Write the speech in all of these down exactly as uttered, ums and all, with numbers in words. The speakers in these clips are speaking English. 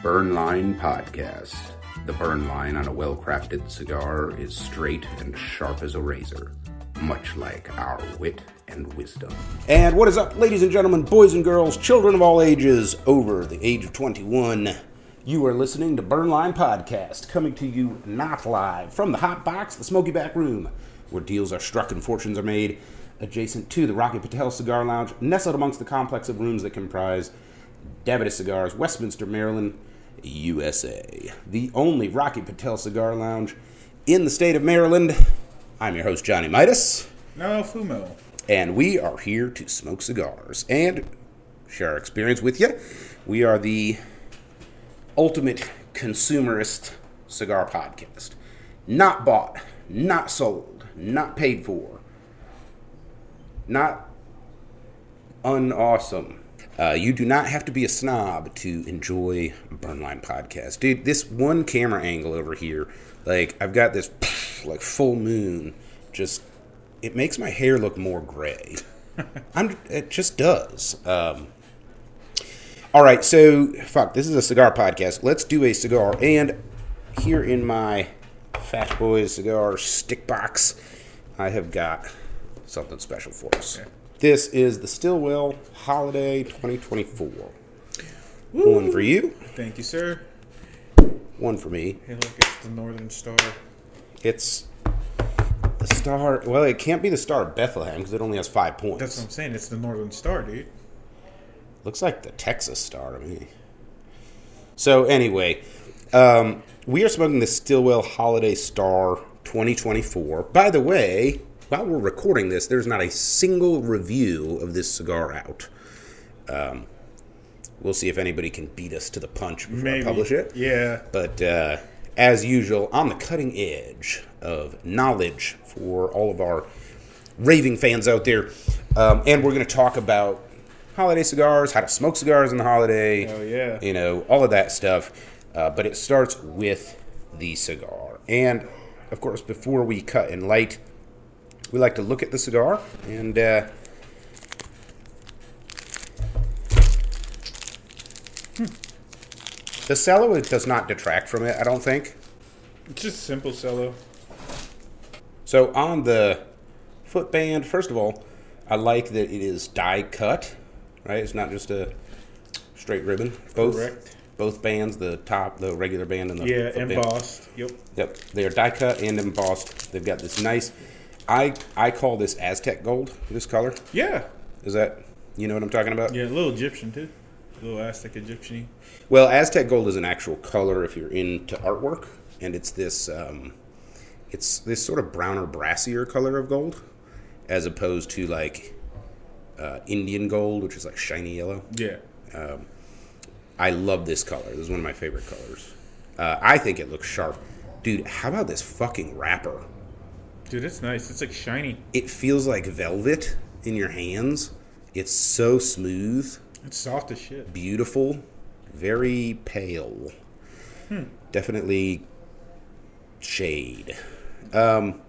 Burn Line Podcast. The burn line on a well-crafted cigar is straight and sharp as a razor, much like our wit and wisdom. And what is up, ladies and gentlemen, boys and girls, children of all ages, over the age of twenty-one? You are listening to Burn Line Podcast, coming to you not live from the Hot Box, the Smoky Back Room, where deals are struck and fortunes are made, adjacent to the Rocky Patel Cigar Lounge, nestled amongst the complex of rooms that comprise Davidoff Cigars, Westminster, Maryland, U S A. The only Rocky Patel Cigar Lounge in the state of Maryland. I'm your host, Johnny Midas. No Fumo. And we are here to smoke cigars and share our experience with you. We are the ultimate consumerist cigar podcast. Not bought, not sold, not paid for, not unawesome. Uh, you do not have to be a snob to enjoy Burn Line Podcast. Dude, this one camera angle over here, like, I've got this, like, full moon, just, it makes my hair look more gray. I'm, it just does. Um, all right, so, fuck, this is a cigar podcast. Let's do a cigar. And here in my Fat Boys cigar stick box, I have got something special for us. Okay. This is the Stillwell Holiday twenty twenty-four. Woo. One for you. Thank you, sir. One for me. Hey, look, it's the Northern Star. It's the Star. Well, it can't be the Star of Bethlehem because it only has five points. That's what I'm saying. It's the Northern Star, dude. Looks like the Texas Star to me. So, anyway, um, we are smoking the Stillwell Holiday Star twenty twenty-four. By the way, while we're recording this, there's not a single review of this cigar out. Um, we'll see if anybody can beat us to the punch before Maybe. I publish it. Yeah. But uh, as usual, on the cutting edge of knowledge for all of our raving fans out there. Um, and we're going to talk about holiday cigars, how to smoke cigars in the holiday. Oh, yeah. You know, all of that stuff. Uh, but it starts with the cigar. And, of course, before we cut and light, we like to look at the cigar, and uh, hmm. the cello does not detract from it, I don't think. It's just simple cello. So on the footband, first of all, I like that it is die cut, right? It's not just a straight ribbon. Both, Correct. Both bands, the top, the regular band, and the yeah, footband. embossed. Yep. Yep. They are die cut and embossed. They've got this nice. I, I call this Aztec gold, this color. Yeah. Is that, you know what I'm talking about? Yeah, a little Egyptian, too. A little Aztec Egyptian-y. Well, Aztec gold is an actual color if you're into artwork, and it's this, um, it's this sort of browner, brassier color of gold, as opposed to, like, uh, Indian gold, which is, like, shiny yellow. Yeah. Um, I love this color. This is one of my favorite colors. Uh, I think it looks sharp. Dude, how about this fucking wrapper? Dude, it's nice. It's like shiny. It feels like velvet in your hands. It's so smooth. It's soft as shit. Beautiful. Very pale. Hmm. Definitely shade. Um,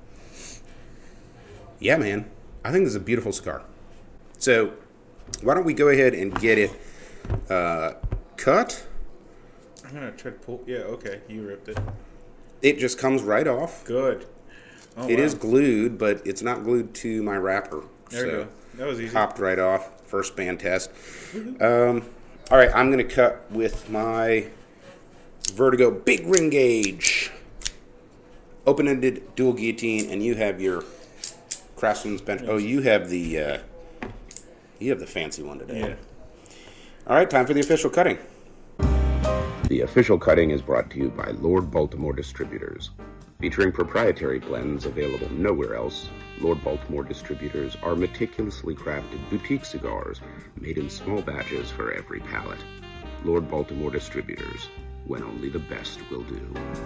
yeah, man. I think this is a beautiful cigar. So, why don't we go ahead and get it uh, cut? I'm going to try to pull. Yeah, okay. You ripped it. It just comes right off. Good. Oh, it wow. is glued, but it's not glued to my wrapper. There so you go. That was easy. Popped right off. First band test. Um, all right, I'm going to cut with my Vertigo Big Ring Gauge. Open-ended dual guillotine, and you have your Craftsman's bench. Oh, you have the uh, you have the fancy one today. Yeah. All right, time for the official cutting. The official cutting is brought to you by Lord Baltimore Distributors. Featuring proprietary blends available nowhere else, Lord Baltimore Distributors are meticulously crafted boutique cigars made in small batches for every palate. Lord Baltimore Distributors, when only the best will do.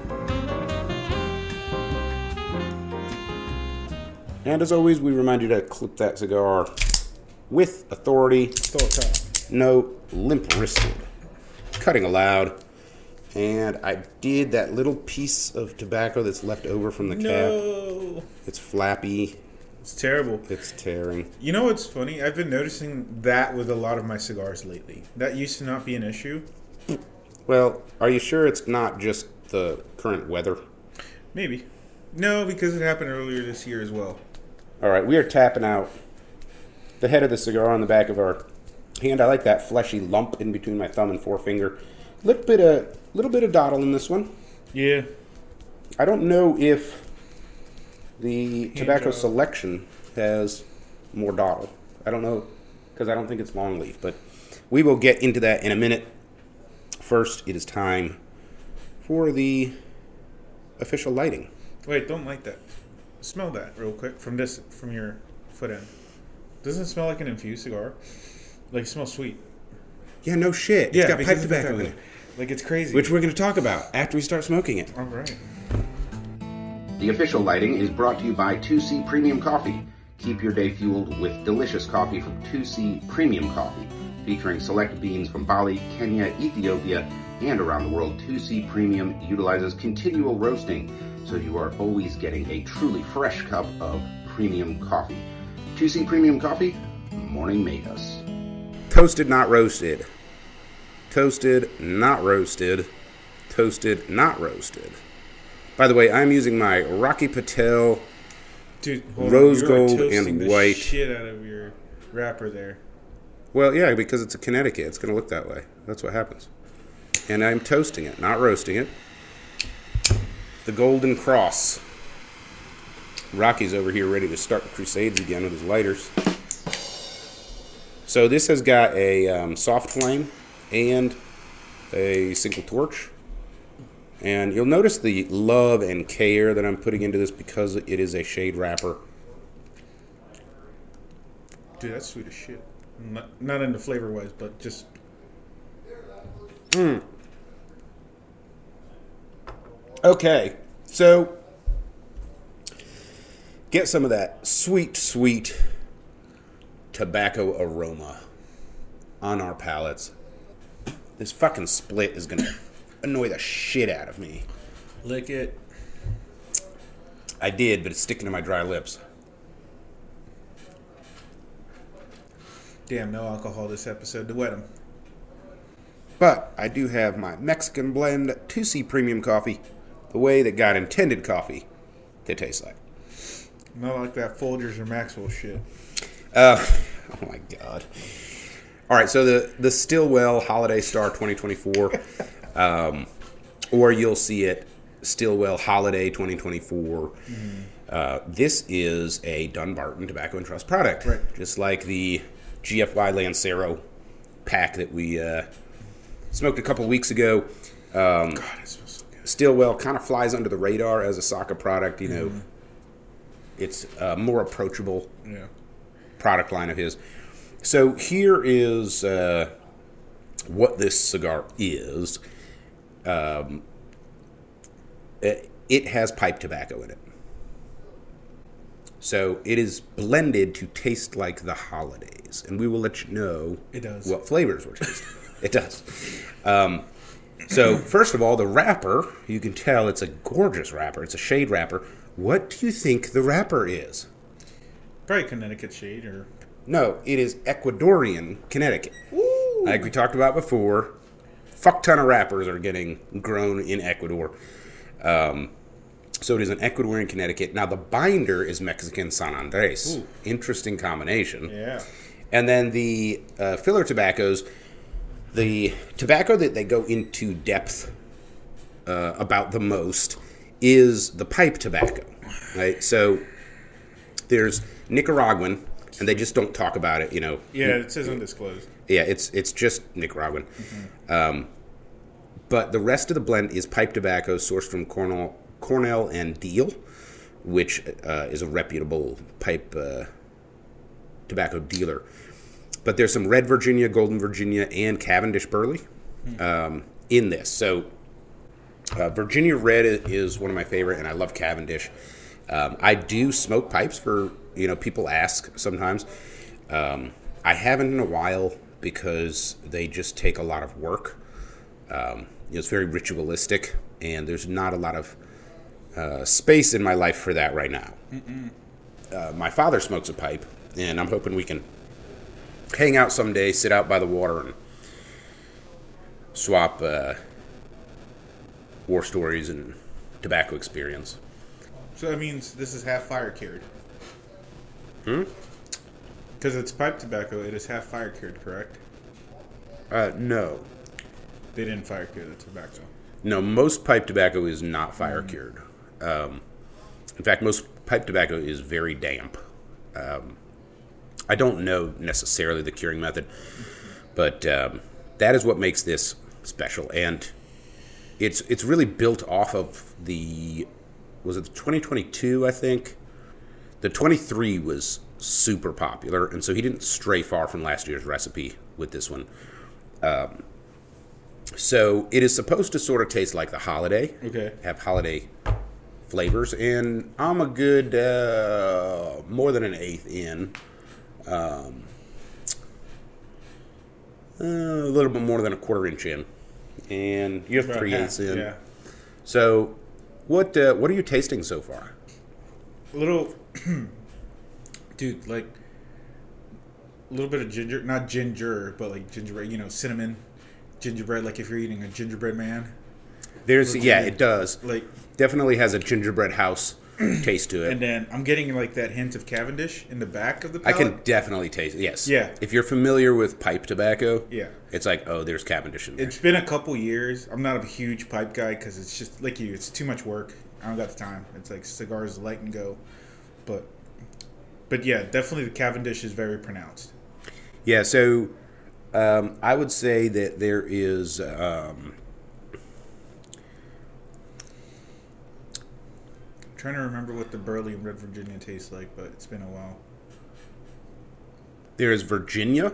And as always, we remind you to clip that cigar with authority. No limp-wristed. Cutting aloud. And I did that little piece of tobacco that's left over from the cap. No. It's flappy. It's terrible. It's tearing. You know what's funny? I've been noticing that with a lot of my cigars lately. That used to not be an issue. Well, are you sure it's not just the current weather? Maybe. No, because it happened earlier this year as well. All right, we are tapping out the head of the cigar on the back of our hand. I like that fleshy lump in between my thumb and forefinger. Little bit of little bit of dottle in this one. Yeah. I don't know if the Hand tobacco job. selection has more dottle. I don't know because I don't think it's longleaf, but we will get into that in a minute. First, it is time for the official lighting. Wait, don't light that. Smell that real quick from this, from your foot end. Doesn't it smell like an infused cigar? Like, it smells sweet. Yeah, no shit. It's got pipe tobacco in it. Like, it's crazy. Which we're going to talk about after we start smoking it. All right. The official lighting is brought to you by two C Premium Coffee. Keep your day fueled with delicious coffee from two C Premium Coffee. Featuring select beans from Bali, Kenya, Ethiopia, and around the world, two C Premium utilizes continual roasting, so you are always getting a truly fresh cup of premium coffee. two C Premium Coffee, morning made us. Toasted, not roasted. Toasted, not roasted. Toasted, not roasted. By the way, I'm using my Rocky Patel Dude, hold rose on. You are gold toasting and the white. shit out of your wrapper there. Well, yeah, because it's a Connecticut. It's going to look that way. That's what happens. And I'm toasting it, not roasting it. The Golden Cross. Rocky's over here ready to start the crusades again with his lighters. So this has got a um, soft flame and a single torch. And you'll notice the love and care that I'm putting into this because it is a shade wrapper. Dude, that's sweet as shit. Not, not in the flavor wise, but just. Mm. Okay, so get some of that sweet, sweet tobacco aroma on our palates. This fucking split is gonna annoy the shit out of me. Lick it. I did, but it's sticking to my dry lips. Damn, no alcohol this episode to wet them. But I do have my Mexican blend two C Premium coffee, the way that God intended coffee to taste like. Not like that Folgers or Maxwell shit. Uh, oh my God. All right, so the, the Stillwell Holiday Star twenty twenty-four, um, or you'll see it Stillwell Holiday twenty twenty-four. Mm-hmm. Uh, this is a Dunbarton Tobacco and Trust product. Right. Just like the G F Y Lancero pack that we uh, smoked a couple weeks ago. Um, God, it smells so good. Stillwell kind of flies under the radar as a Saka product. You know, mm-hmm. It's a more approachable yeah. product line of his. So here is uh, what this cigar is. Um, it, it has pipe tobacco in it. So it is blended to taste like the holidays. And we will let you know it does. what flavors we're tasting. It does. Um, so first of all, the wrapper, you can tell it's a gorgeous wrapper. It's a shade wrapper. What do you think the wrapper is? Probably Connecticut shade or... No, it is Ecuadorian Connecticut. Ooh. Like we talked about before, fuck ton of wrappers are getting grown in Ecuador. Um, so it is an Ecuadorian Connecticut. Now the binder is Mexican San Andres. Ooh. Interesting combination. Yeah. And then the uh, filler tobaccos, the tobacco that they go into depth uh, about the most is the pipe tobacco. Right? So there's Nicaraguan. And they just don't talk about it, you know. Yeah, it says undisclosed. Yeah, it's it's just Nicaraguan. Mm-hmm. Um, but the rest of the blend is pipe tobacco sourced from Cornell, Cornell and Deal, which uh, is a reputable pipe uh, tobacco dealer. But there's some Red Virginia, Golden Virginia, and Cavendish Burley um, in this. So uh, Virginia Red is one of my favorite, and I love Cavendish. Um, I do smoke pipes for... You know, people ask sometimes. Um, I haven't in a while because they just take a lot of work. Um, you know, it's very ritualistic, and there's not a lot of uh, space in my life for that right now. Uh, my father smokes a pipe, and I'm hoping we can hang out someday, sit out by the water, and swap uh, war stories and tobacco experience. So that means this is half fire cured. Hmm? Because it's pipe tobacco, it is half fire cured, correct? Uh, no. They didn't fire cure the tobacco. No, most pipe tobacco is not fire cured. Um, in fact, most pipe tobacco is very damp. Um, I don't know necessarily the curing method, but um, that is what makes this special. And it's it's really built off of the, was it the twenty twenty-two, I think? The twenty-three was super popular, and so he didn't stray far from last year's recipe with this one. Um, so it is supposed to sort of taste like the holiday. Okay. Have holiday flavors, and I'm a good uh, more than an eighth in. Um, uh, a little bit more than a quarter inch in, and you're About three half, eighths in. Yeah. So, what uh, what are you tasting so far? A little, dude, like a little bit of ginger, not ginger, but like gingerbread, you know, cinnamon, gingerbread. Like if you're eating a gingerbread man, There's Little yeah, ginger- it does. like, Definitely has a gingerbread house taste to it. and then I'm getting like that hint of Cavendish in the back of the I palate. can definitely taste it. Yes. Yeah. If you're familiar with pipe tobacco, Yeah. it's like, oh, there's Cavendish in there. It's been a couple years. I'm not a huge pipe guy because it's just like you. It's too much work. I don't got the time. It's like cigars light and go, but but yeah, definitely the Cavendish is very pronounced. Yeah. So um, I would say that there is. Um, I'm trying to remember what the Burley and Red Virginia tastes like, but it's been a while. There is Virginia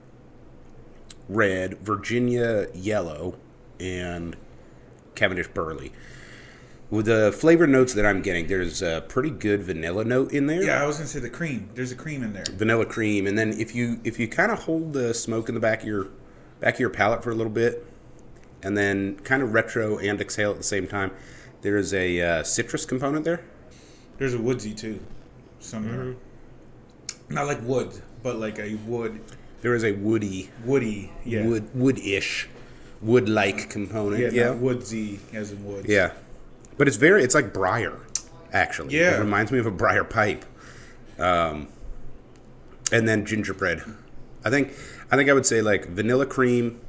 red, Virginia yellow, and Cavendish Burley. With the flavor notes that I'm getting, there's a pretty good vanilla note in there. Yeah, I was gonna say the cream. There's a cream in there. Vanilla cream, and then if you if you kind of hold the smoke in the back of your back of your palate for a little bit, and then kind of retro and exhale at the same time, there is a uh, citrus component there. There's a woodsy too, somewhere. Not like wood, but like a wood, There is a woody, woody. Yeah, wood wood-ish, wood-like component. yeah, Yeah, not woodsy as in woods. yeah. But it's very, it's like briar, actually. Yeah. It reminds me of a briar pipe. Um, and then gingerbread. I think, I think I would say like vanilla cream,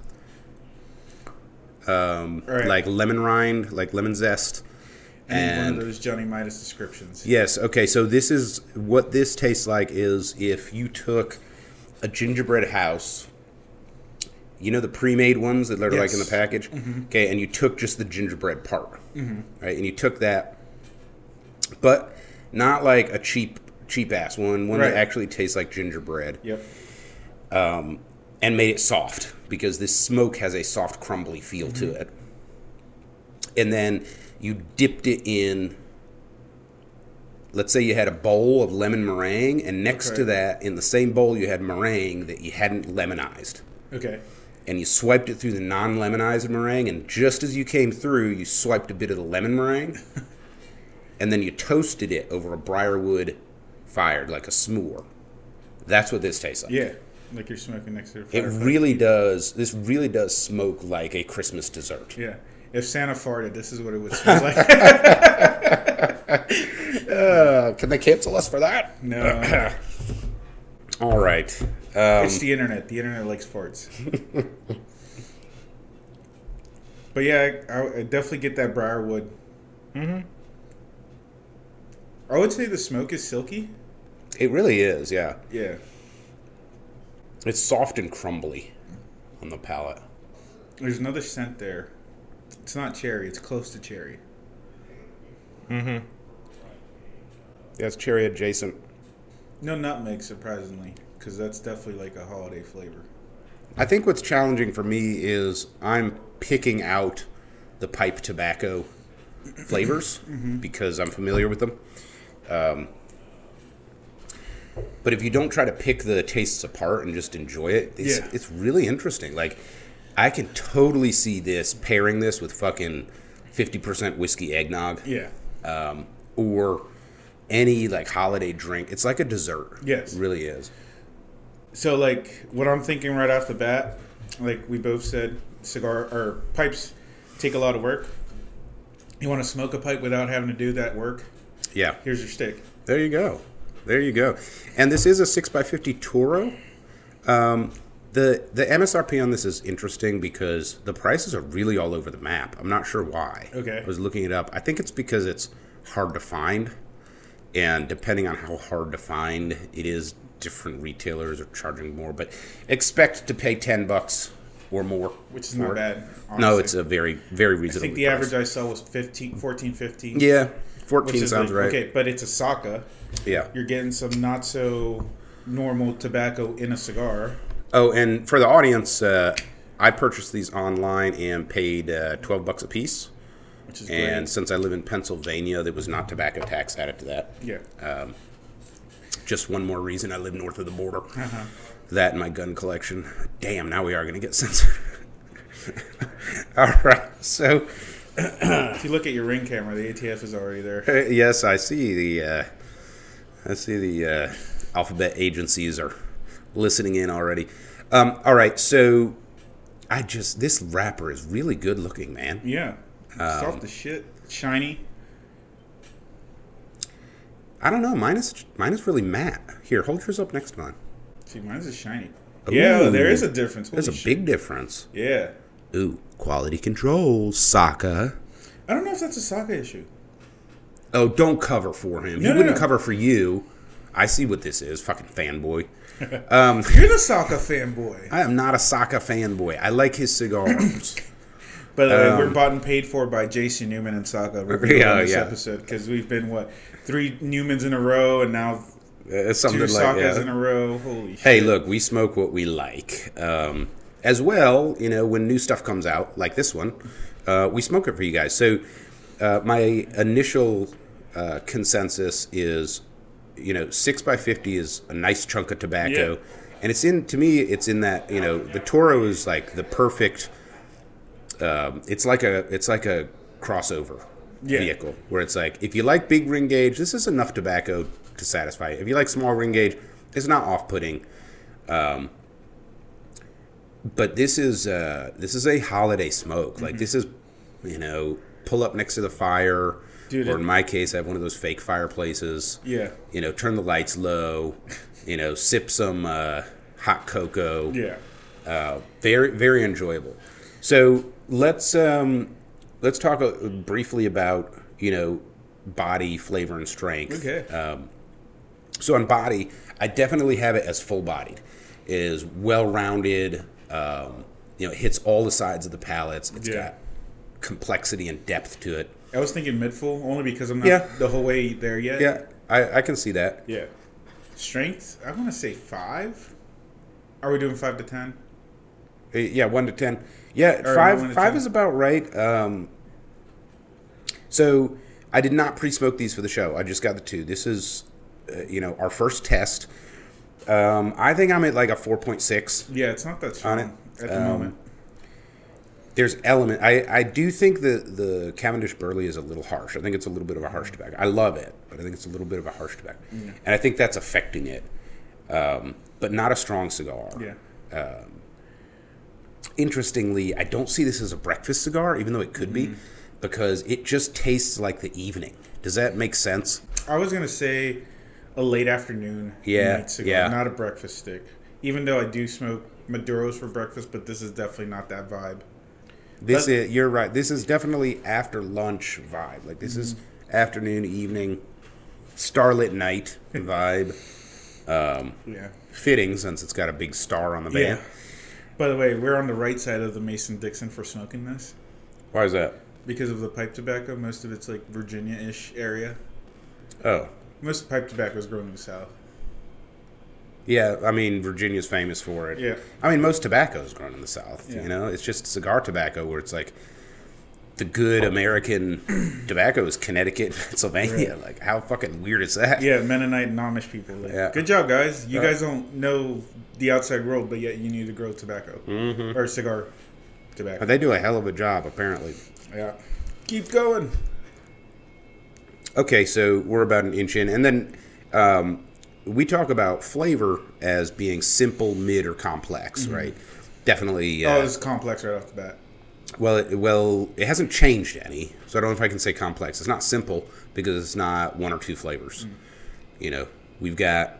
um, All right. like lemon rind, like lemon zest. I need one And of those Johnny Midas descriptions. yes, okay, so this is, what this tastes like is if you took a gingerbread house, you know the pre-made ones that are like in the Yes. package? Okay, and you took just the gingerbread part, right? And you took that, but not like a cheap, cheap-ass one, one Right. that actually tastes like gingerbread, Yep. and made it soft, because this smoke has a soft, crumbly feel to it. And then you dipped it in, let's say you had a bowl of lemon meringue, and next Okay. to that, in the same bowl, you had meringue that you hadn't lemonized. Okay. And you swiped it through the non-lemonized meringue, and just as you came through, you swiped a bit of the lemon meringue, and then you toasted it over a briarwood fire, like a s'more. That's what this tastes like. Yeah, like you're smoking next to a It fireplace. really does. This really does smoke like a Christmas dessert. Yeah. If Santa farted, this is what it would smell like. Uh, can they cancel us for that? No. All right. Um, It's the internet. The internet likes farts. But yeah, I, I definitely get that briarwood. Mm-hmm. I would say the smoke is silky. it really is, yeah. Yeah. It's soft and crumbly on the palate. There's another scent there. It's not cherry. It's close to cherry. Yeah, it's cherry adjacent. No nutmeg, surprisingly, because that's definitely like a holiday flavor. I think what's challenging for me is I'm picking out the pipe tobacco flavors because I'm familiar with them. Um, but if you don't try to pick the tastes apart and just enjoy it, it's, Yeah. it's really interesting. Like, I can totally see this, pairing this with fucking fifty percent whiskey eggnog. Yeah. Um, or any, like, holiday drink. It's like a dessert. Yes. It really is. So, like, what I'm thinking right off the bat, like we both said, cigar or pipes take a lot of work. You want to smoke a pipe without having to do that work? Yeah. Here's your stick. There you go. There you go. And this is a six by fifty Toro. Um, the the M S R P on this is interesting because the prices are really all over the map. I'm not sure why. Okay. I was looking it up. I think it's because it's hard to find. And depending on how hard to find it is, different retailers are charging more. But expect to pay ten bucks or more. Which is not it. bad. Honestly. No, it's a very, very I reasonable think the price. average I saw was fifteen, fourteen, fifteen. Yeah, fourteen Which is sounds like, right. Okay, but it's a Saka. Yeah. You're getting some not so normal tobacco in a cigar. Oh, and for the audience, uh, I purchased these online and paid uh, twelve bucks a piece. Which is And great. since I live in Pennsylvania, there was not tobacco tax added to that. Yeah. Um, just one more reason I live north of the border. Uh-huh. That and my gun collection. Damn, now we are going to get censored. All right, so If you look at your Ring camera, the A T F is already there. uh, yes, I see the uh, I see the uh, alphabet agencies are listening in already. Um, all right, so I just this wrapper is really good looking, man. Yeah. Um, Soft as shit. Shiny. I don't know, mine is mine is really matte. Here, hold yours up next to mine. See, mine's is shiny. Ooh. Yeah, there is a difference. There's a Holy shit. big difference. Yeah. Ooh, quality control, Saka. I don't know if that's a Saka issue. Oh, don't cover for him. No, he no, wouldn't no. cover for you. I see what this is. Fucking fanboy. You're the Saka fanboy. I am not a Saka fanboy. I like his cigars. By the way, Um, we're bought and paid for by Jason Newman and Saka reviewing Yeah, this yeah. episode because we've been, what, three Newmans in a row and now Uh, something two like Sakas that. in a row. Holy shit. Hey, look, we smoke what we like. Um, as well, you know, when new stuff comes out, like this one, uh, we smoke it for you guys. So uh, my initial uh, consensus is, you know, six by fifty is a nice chunk of tobacco. Yeah. And it's in, to me, it's in that, you know, the Toro is like the perfect, um, it's like a, it's like a crossover Yeah. vehicle where it's like, if you like big ring gauge, this is enough tobacco to satisfy you. If you like small ring gauge, it's not off-putting. Um, but this is uh, this is a holiday smoke. Mm-hmm. Like this is, you know, pull up next to the fire, Dude, or it- in my case, I have one of those fake fireplaces. Yeah. You know, turn the lights low. You know, sip some uh, hot cocoa. Yeah. Uh, very very enjoyable. So let's um, let's talk uh, briefly about, you know, body, flavor, and strength. Okay. Um, so on body, I definitely have it as full bodied. It is well rounded. Um, you know, it hits all the sides of the palates. It's Yeah. got complexity and depth to it. I was thinking mid-full only because I'm not Yeah. the whole way there yet. Yeah, I, I can see that. Yeah. Strength, I want to say five. Are we doing five to ten? Uh, Yeah, one to ten. Yeah, Or five one to five ten. is about right. Um, so I did not pre-smoke these for the show. I just got the two. This is, uh, you know, our first test. Um, I think I'm at like a four point six. Yeah, it's not that strong it. at the Um, moment. There's element. I, I do think the the Cavendish Burley is a little harsh. I think it's a little bit of a harsh tobacco. I love it, but I think it's a little bit of a harsh tobacco, and I think that's affecting it. Um, but not a strong cigar. Yeah. Interestingly, I don't see this as a breakfast cigar, even though it could be, because it just tastes like the evening. Does that make sense? I was going to say a late afternoon Yeah, night cigar, yeah. not a breakfast stick. Even though I do smoke Maduros for breakfast, but this is definitely not that vibe. This But- is you're right. This is definitely after lunch vibe. Like this is afternoon, evening, starlit night vibe. Um, Yeah. fitting since it's got a big star on the band. Yeah. By the way, we're on the right side of the Mason-Dixon for smoking this. Why is that? Because of the pipe tobacco, most of it's like Virginia-ish area. Oh, Most pipe tobacco is grown in the South. yeah. I mean, Virginia's famous for it. Yeah. I mean, most tobacco is grown in the South. Yeah. You know, it's just cigar tobacco where it's like the good American tobacco is Connecticut, Pennsylvania. Right. Like, how fucking weird is that? Yeah, Mennonite and Amish people. Like, Yeah. Good job, guys. You Yeah. guys don't know the outside world, but yet you need to grow tobacco. Mm-hmm. Or cigar tobacco. But they do a hell of a job, apparently. Yeah. Keep going. Okay, so we're about an inch in, and then um, we talk about flavor as being simple, mid, or complex, right? Definitely. Uh, Oh, it's complex right off the bat. Well, it, well, it hasn't changed any, so I don't know if I can say complex. It's not simple because it's not one or two flavors. Mm. You know, we've got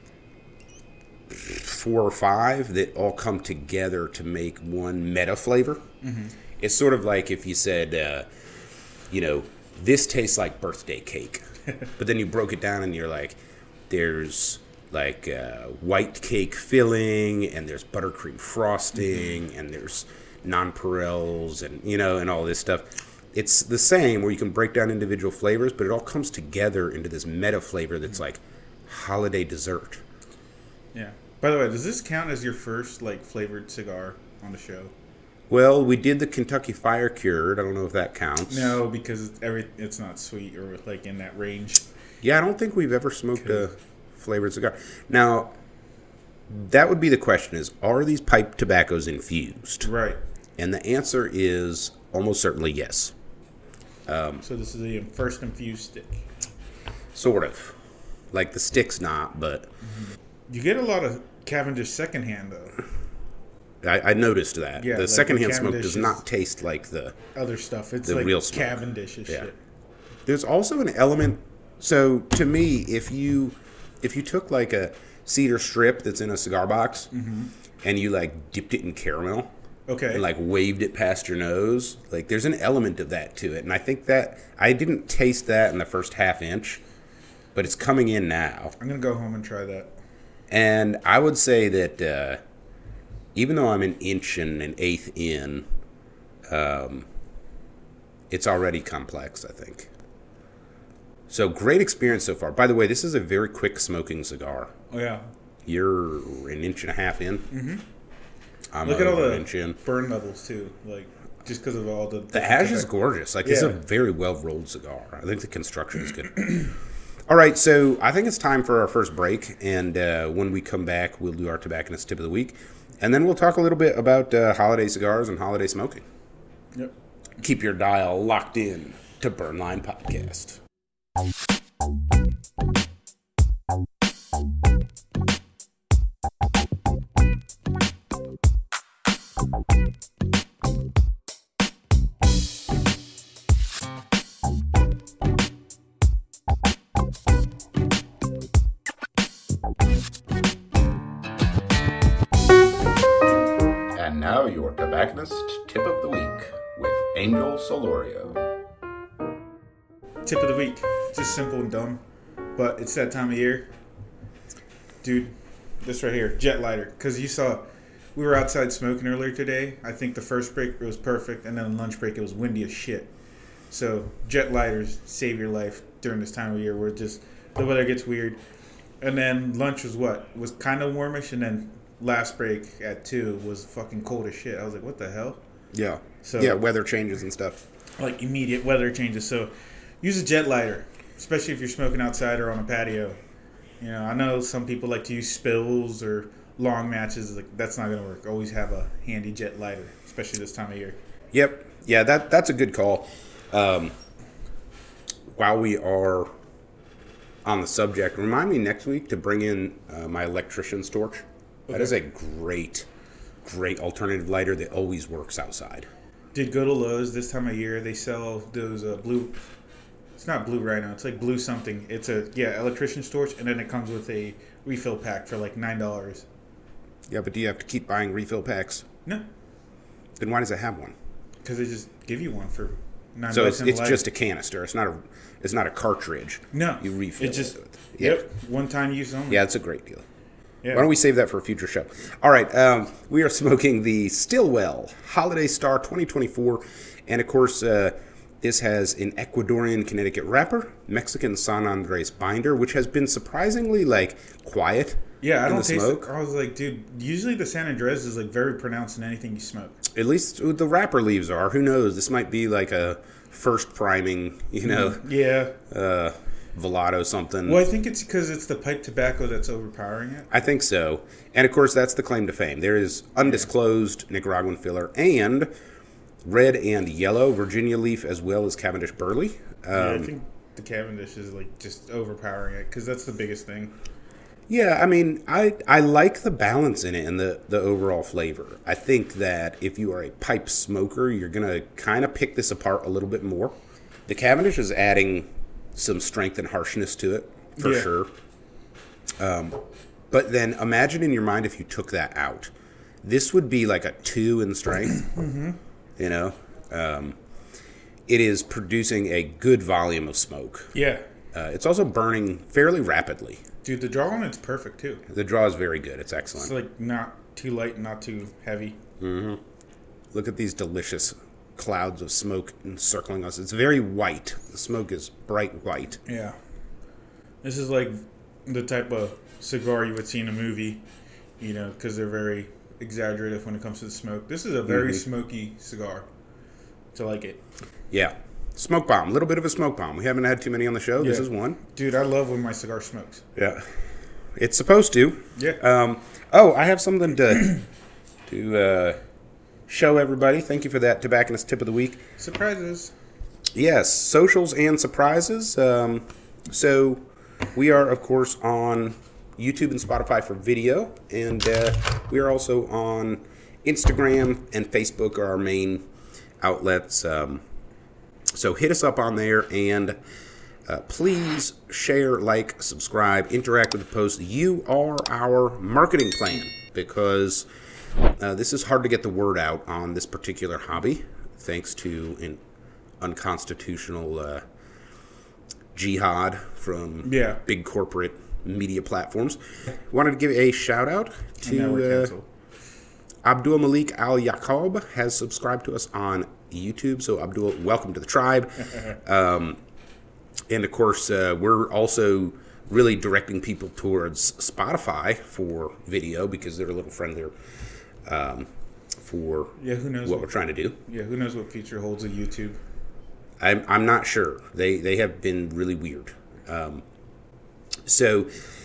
four or five that all come together to make one meta flavor. Mm-hmm. It's sort of like if you said, uh, you know, this tastes like birthday cake, but then you broke it down and you're like, there's like uh, white cake filling, and there's buttercream frosting, mm-hmm. and there's nonpareils, and you know, and all this stuff. It's the same where you can break down individual flavors, but it all comes together into this meta flavor that's like holiday dessert. Yeah. By the way, does this count as your first like flavored cigar on the show? Well, we did the Kentucky Fire Cured. I don't know if that counts. No, because it's every it's not sweet or like in that range. Yeah, I don't think we've ever smoked a flavored cigar. Now, that would be the question: is are these pipe tobaccos infused? Right. And the answer is almost certainly yes. Um, so this is the first infused stick. Sort of. Like the stick's not, but mm-hmm. You get a lot of Cavendish secondhand though. I, I noticed that. Yeah, the like secondhand the smoke does not taste like the other stuff. It's the like real smoke. Cavendish yeah. shit. There's also an element. So to me, if you if you took like a cedar strip that's in a cigar box mm-hmm. and you like dipped it in caramel, okay, and like waved it past your nose, like there's an element of that to it, and I think that I didn't taste that in the first half inch, but it's coming in now. I'm gonna go home and try that. And I would say that uh, even though I'm an inch and an eighth in, um, it's already complex, I think. So great experience so far. By the way, this is a very quick smoking cigar. Oh, yeah. You're an inch and a half in. Mm-hmm. I'm Look at all the burn levels, too. Like, just because of all the... The ash is gorgeous. Like, yeah. This is a very well-rolled cigar. I think the construction is good. All right, so I think it's time for our first break, and uh, when we come back, we'll do our tobacconist tip of the week, and then we'll talk a little bit about uh, holiday cigars and holiday smoking. Yep. Keep your dial locked in to Burnline Podcast. And now your tobacconist tip of the week with Angel Solorio. Tip of the week. Just simple and dumb, but it's that time of year. Dude, this right here, jet lighter. Because you saw, we were outside smoking earlier today. I think the first break it was perfect, and then lunch break it was windy as shit. So jet lighters save your life during this time of year where it just the weather gets weird. And then lunch was what? It was kind of warmish, and then last break at two was fucking cold as shit. I was like, what the hell? Yeah. So yeah, weather changes and stuff. Like immediate weather changes. So use a jet lighter, especially if you're smoking outside or on a patio. You know, I know some people like to use spills or long matches. Like that's not going to work. Always have a handy jet lighter, especially this time of year. Yep. Yeah, that that's a good call. Um, while we are on the subject, remind me next week to bring in uh, my electrician's torch. Okay. That is a great, great alternative lighter that always works outside. Did go to Lowe's this time of year. They sell those uh, blue... It's not blue right now. It's like blue something. It's a, yeah, electrician's torch, and then it comes with a refill pack for like nine dollars. Yeah, but do you have to keep buying refill packs? No. Then why does it have one? Because they just give you one for nine so bucks. So it's, it's just a canister. It's not a it's not a cartridge. No. You refill it. Just, it. Yep. One time use only. Yeah, it's a great deal. Yeah. Why don't we save that for a future show? All right, um, we are smoking the Stillwell Holiday Star twenty twenty-four, and of course, uh, this has an Ecuadorian Connecticut wrapper, Mexican San Andres binder, which has been surprisingly like quiet. Yeah, I in don't the taste smoke. it. I was like, dude, usually the San Andres is like very pronounced in anything you smoke. At least the wrapper leaves are. Who knows? This might be like a first priming, you know. Yeah. Uh, Velato something. Well, I think it's because it's the pipe tobacco that's overpowering it. I think so. And, of course, that's the claim to fame. There is undisclosed Nicaraguan filler and red and yellow Virginia leaf as well as Cavendish burley. Um, yeah, I think the Cavendish is, like, just overpowering it because that's the biggest thing. Yeah, I mean, I I like the balance in it and the, the overall flavor. I think that if you are a pipe smoker, you're going to kind of pick this apart a little bit more. The Cavendish is adding some strength and harshness to it, for Yeah. sure. Um, but then imagine in your mind if you took that out. This would be like a two in strength, Mm-hmm. you know? Um, it is producing a good volume of smoke. Yeah. Uh, it's also burning fairly rapidly. Dude, the draw on it's perfect, too. The draw is very good. It's excellent. It's like not too light, not too heavy. Look at these delicious clouds of smoke encircling us. It's very white. The smoke is bright white. Yeah. This is like the type of cigar you would see in a movie, you know, because they're very exaggerative when it comes to the smoke. This is a very Mm-hmm. smoky cigar. To like it. Yeah. Smoke bomb. A little bit of a smoke bomb. We haven't had too many on the show. This Yeah. is one. Dude, I love when my cigar smokes. Yeah. It's supposed to. Yeah. Um, oh, I have something to to uh, show everybody. Thank you for that tobacconist tip of the week. Surprises. Yes, socials and surprises. Um, so we are, of course, on YouTube and Spotify for video, and uh, we are also on Instagram and Facebook are our main outlets. Um, so hit us up on there, and uh, please share, like, subscribe, interact with the post. You are our marketing plan, because uh, this is hard to get the word out on this particular hobby, thanks to an unconstitutional uh, jihad from Yeah. big corporate media platforms. Wanted to give a shout out And now we're to uh, canceled. Abdul Malik Al Yaqub has subscribed to us on YouTube. So Abdul, welcome to the tribe. um, and of course, uh, we're also really directing people towards Spotify for video because they're a little friendlier um, for Yeah, who knows what what, we're trying to do. Yeah, who knows what future holds a YouTube. I'm, I'm not sure. They they have been really weird. Um, so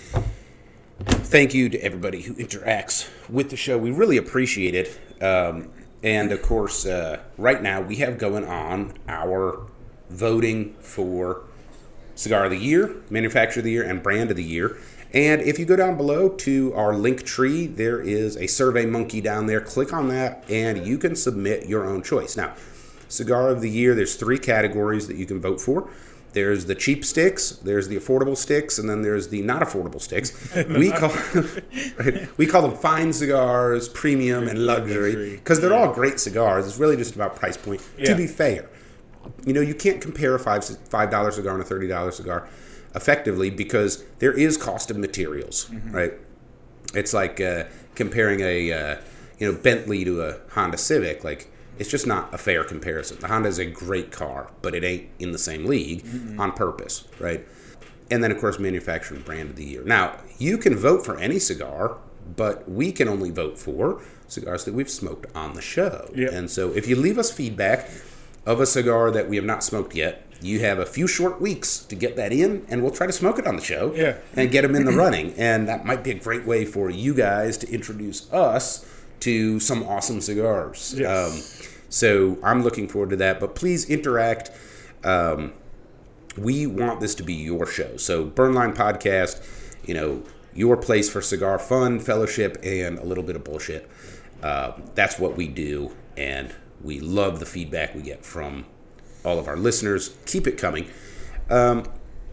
thank you to everybody who interacts with the show. We really appreciate it. Um, and of course, uh, right now we have going on our voting for Cigar of the Year, Manufacturer of the Year, and Brand of the Year. And if you go down below to our link tree, there is a Survey Monkey down there. Click on that, and you can submit your own choice. Now, Cigar of the Year, there's three categories that you can vote for. There's the cheap sticks, there's the affordable sticks, and then there's the not affordable sticks. We call right, we call them fine cigars, premium, and luxury, because they're all great cigars. It's really just about price point. Yeah. To be fair, you know, you can't compare a five five dollar cigar and a thirty dollar cigar effectively because there is cost of materials, Mm-hmm. right? It's like uh, comparing a uh, you know Bentley to a Honda Civic. Like, it's just not a fair comparison. The Honda is a great car, but it ain't in the same league Mm-hmm. on purpose, right? And then, of course, manufacturer and brand of the year. Now, you can vote for any cigar, but we can only vote for cigars that we've smoked on the show. Yep. And so if you leave us feedback of a cigar that we have not smoked yet, you have a few short weeks to get that in, and we'll try to smoke it on the show Yeah. and get them in the running. And that might be a great way for you guys to introduce us to some awesome cigars. Yes. Um, so I'm looking forward to that. But please interact. Um, we want this to be your show. So Burnline Podcast, you know, your place for cigar fun, fellowship, and a little bit of bullshit. Uh, that's what we do, and we love the feedback we get from all of our listeners. Keep it coming. Um,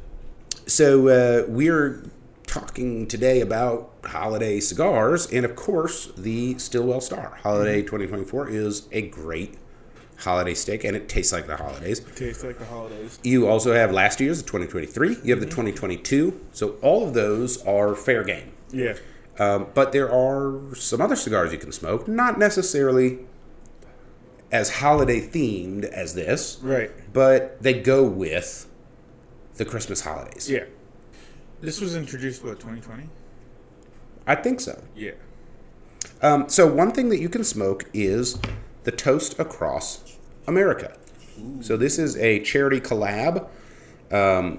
so uh, we're talking today about holiday cigars, and of course, the Stillwell Star Holiday twenty twenty-four is a great holiday stick, and it tastes like the holidays. Tastes like the holidays. You also have last year's, the twenty twenty-three. You have the twenty twenty-two. So all of those are fair game. Yeah. Um, but there are some other cigars you can smoke, not necessarily as holiday themed as this, Right. but they go with the Christmas holidays. Yeah. This was introduced, what, twenty twenty? I think so. Yeah. Um, so one thing that you can smoke is the Toast Across America. Ooh. So this is a charity collab, um,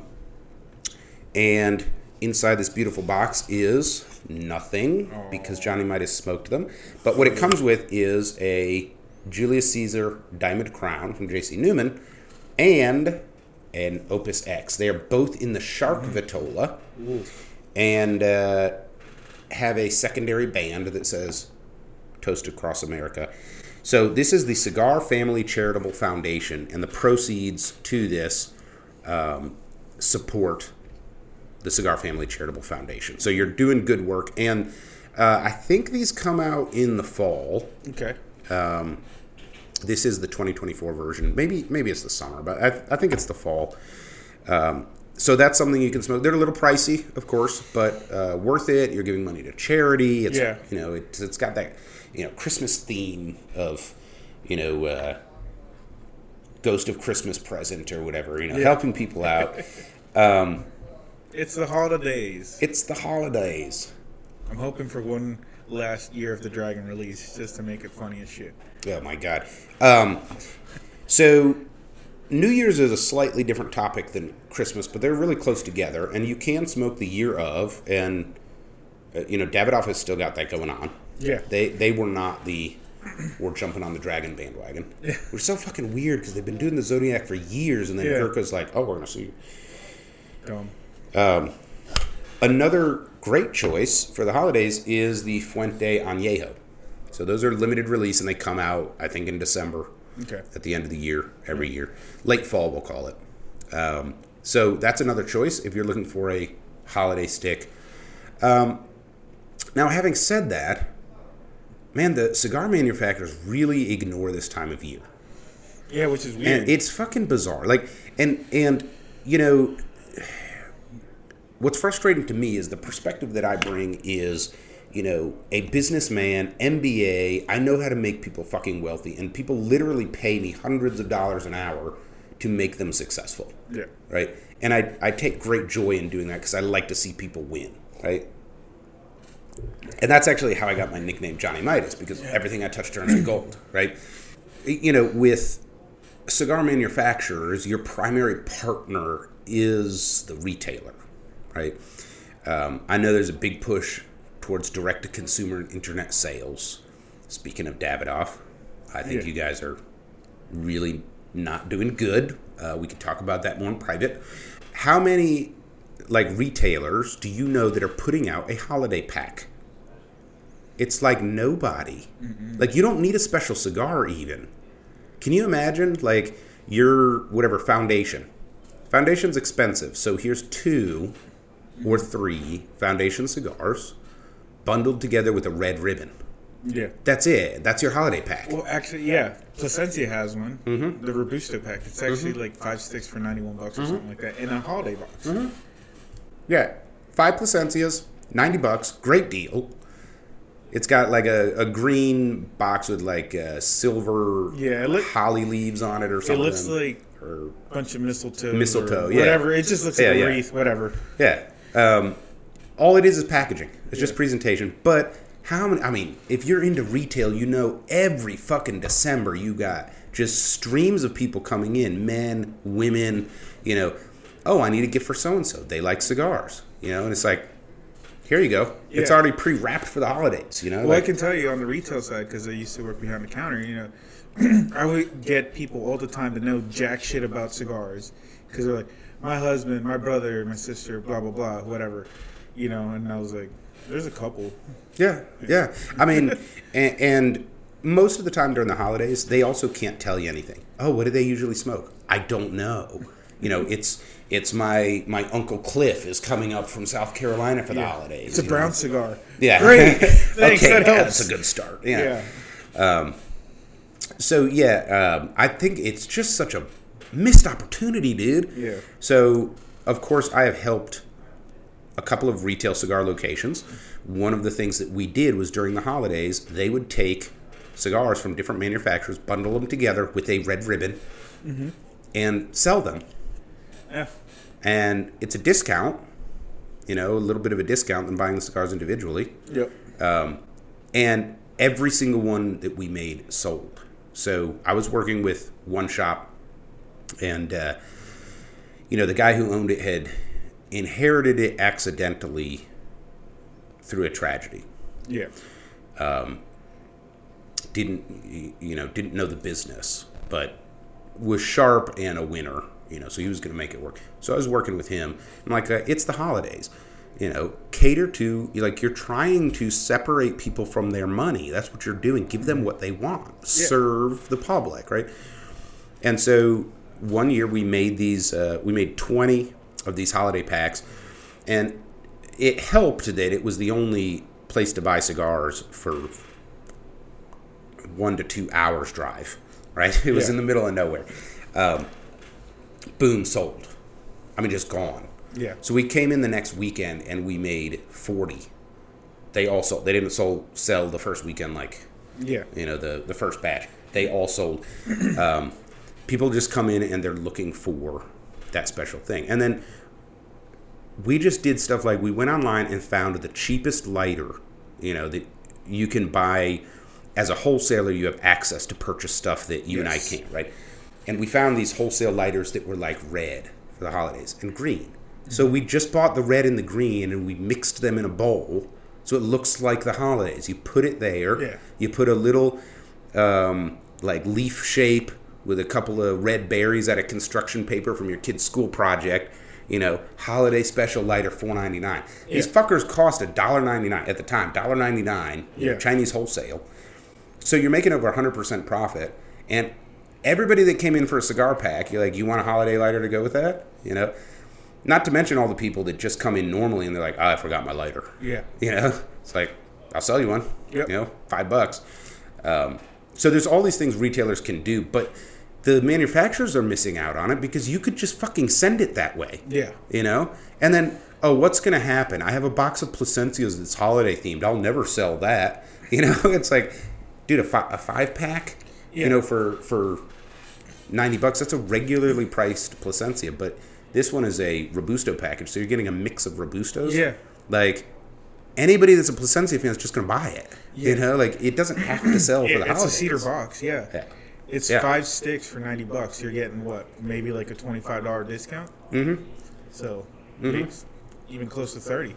and inside this beautiful box is nothing Aww. Because Johnny might have smoked them. But what it comes with is a Julius Caesar Diamond Crown from J C Newman and an Opus X. They are both in the Shark Vitola. Ooh. and uh, have a secondary band that says Toast Across America. So this is the Cigar Family Charitable Foundation, and the proceeds to this um, support the Cigar Family Charitable Foundation. So you're doing good work, and uh, I think these come out in the fall. Okay. Um, this is the twenty twenty-four version. Maybe maybe it's the summer, but I, I think it's the fall. Um, so that's something you can smoke. They're a little pricey, of course, but uh, worth it. You're giving money to charity. It's, yeah. You know, it's, it's got that, you know, Christmas theme of, you know, uh, Ghost of Christmas Present or whatever, you know, yeah. helping people out. Um, it's the holidays. It's the holidays. I'm hoping for one last Year of the Dragon release just to make it funny as shit. Oh, my God. Um, so New Year's is a slightly different topic than Christmas, but they're really close together, and you can smoke the year of, and, uh, you know, Davidoff has still got that going on. Yeah. They they were not the, we're jumping on the Dragon bandwagon. Yeah. Which is so fucking weird, because they've been doing the Zodiac for years, and then yeah. Gurkha's like, oh, we're going to see you. Dumb. Um, another great choice for the holidays is the Fuente Añejo. So those are limited release, and they come out, I think, in December. Okay. At the end of the year, every year. Late fall, we'll call it. Um, so that's another choice if you're looking for a holiday stick. Um, now, having said that, man, the cigar manufacturers really ignore this time of year. Yeah, which is weird. And it's fucking bizarre. Like, and, and you know, what's frustrating to me is the perspective that I bring is, you know, a businessman, M B A, I know how to make people fucking wealthy, and people literally pay me hundreds of dollars an hour to make them successful. Yeah. Right? And I, I take great joy in doing that because I like to see people win, right? And that's actually how I got my nickname Johnny Midas, because yeah. everything I touch turns to gold, right? You know, with cigar manufacturers, your primary partner is the retailer, right? Um, I know there's a big push towards direct-to-consumer and internet sales. Speaking of Davidoff, I think yeah. you guys are really not doing good. Uh, we could talk about that more in private. How many, like, retailers do you know that are putting out a holiday pack? It's like nobody. Mm-mm. Like, you don't need a special cigar even. Can you imagine, like, your, whatever, foundation. Foundation's expensive, so here's two or three foundation cigars bundled together with a red ribbon. Yeah. That's it. That's your holiday pack. Well, actually, yeah. Plasencia has one. Mm-hmm. The Robusto pack. It's actually mm-hmm. like five sticks for ninety-one bucks or mm-hmm. something like that in a holiday box. Mm-hmm. Yeah. Five Plasencias, ninety bucks. Great deal. It's got like a, a green box with like uh, silver yeah, look, holly leaves on it or something. It looks like or a bunch of mistletoe. Mistletoe, or yeah. Whatever. It just looks like yeah, a wreath, yeah. whatever. Yeah. Um, all it is is packaging. It's yeah. just presentation. But how many, I mean, if you're into retail, you know every fucking December you got just streams of people coming in, men, women, you know, oh, I need a gift for so-and-so. They like cigars, you know, and it's like, here you go. Yeah. It's already pre-wrapped for the holidays, you know? Well, like, I can tell you on the retail side, because I used to work behind the counter, you know, I would get people all the time to know jack shit about cigars, because they're like, my husband, my brother, my sister, blah, blah, blah, whatever, you know, and I was like, there's a couple. Yeah, yeah. I mean, and, and most of the time during the holidays, they also can't tell you anything. Oh, what do they usually smoke? I don't know. You know, it's it's my my Uncle Cliff is coming up from South Carolina for the yeah. holidays. It's a brown know? cigar. Yeah. Great. Thanks, okay, that yeah, helps. that's a good start. Yeah. yeah. Um, so, yeah, um, I think it's just such a missed opportunity, dude. Yeah. So, of course, I have helped a couple of retail cigar locations. One of the things that we did was during the holidays, they would take cigars from different manufacturers, bundle them together with a red ribbon, mm-hmm. and sell them. Yeah. And it's a discount, you know, a little bit of a discount than buying the cigars individually. Yep. Um, and every single one that we made sold. So I was working with one shop, and, uh, you know, the guy who owned it had inherited it accidentally through a tragedy. Yeah. Um, didn't, you know, didn't know the business, but was sharp and a winner, you know, so he was going to make it work. So I was working with him. I'm like, uh, it's the holidays. You know, cater to, like, you're trying to separate people from their money. That's what you're doing. Give them what they want. Yeah. Serve the public, right? And so one year we made these, uh, we made twenty of these holiday packs, and it helped that it was the only place to buy cigars for one to two hours drive, right? It was yeah. in the middle of nowhere. Um, boom, sold. I mean, just gone. Yeah. So we came in the next weekend and we made forty. They also they didn't sold, sell the first weekend like yeah you know the the first batch. They all sold. Um, people just come in and they're looking for that special thing. And then we just did stuff like we went online and found the cheapest lighter. You know that you can buy as a wholesaler. You have access to purchase stuff that you yes. and I can't, right? And we found these wholesale lighters that were like red for the holidays and green. So we just bought the red and the green, and we mixed them in a bowl, so it looks like the holidays. You put it there. Yeah. You put a little, um, like, leaf shape with a couple of red berries out of construction paper from your kid's school project. You know, holiday special lighter, four ninety-nine. Yeah. These fuckers cost one dollar ninety-nine at the time, one dollar ninety-nine, yeah. Chinese wholesale. So you're making over one hundred percent profit, and everybody that came in for a cigar pack, you're like, you want a holiday lighter to go with that? You know? Not to mention all the people that just come in normally and they're like, oh, I forgot my lighter. Yeah. You know? It's like, I'll sell you one. Yep. You know, five bucks. Um, so there's all these things retailers can do, but the manufacturers are missing out on it because you could just fucking send it that way. Yeah. You know? And then, oh, what's going to happen? I have a box of Plasencias that's holiday themed. I'll never sell that. You know? It's like, dude, a, fi- a five pack, yeah. you know, for, for ninety bucks, that's a regularly priced Plasencia, but this one is a Robusto package, so you're getting a mix of Robustos. Yeah. Like, anybody that's a Plasencia fan is just going to buy it. Yeah. You know, like, it doesn't have to sell yeah, for the holidays. It's a cedar box, yeah. yeah. It's yeah. five sticks for ninety bucks. You're getting, what, maybe like a twenty-five dollars discount? Mm-hmm. So, mm-hmm. even close to thirty.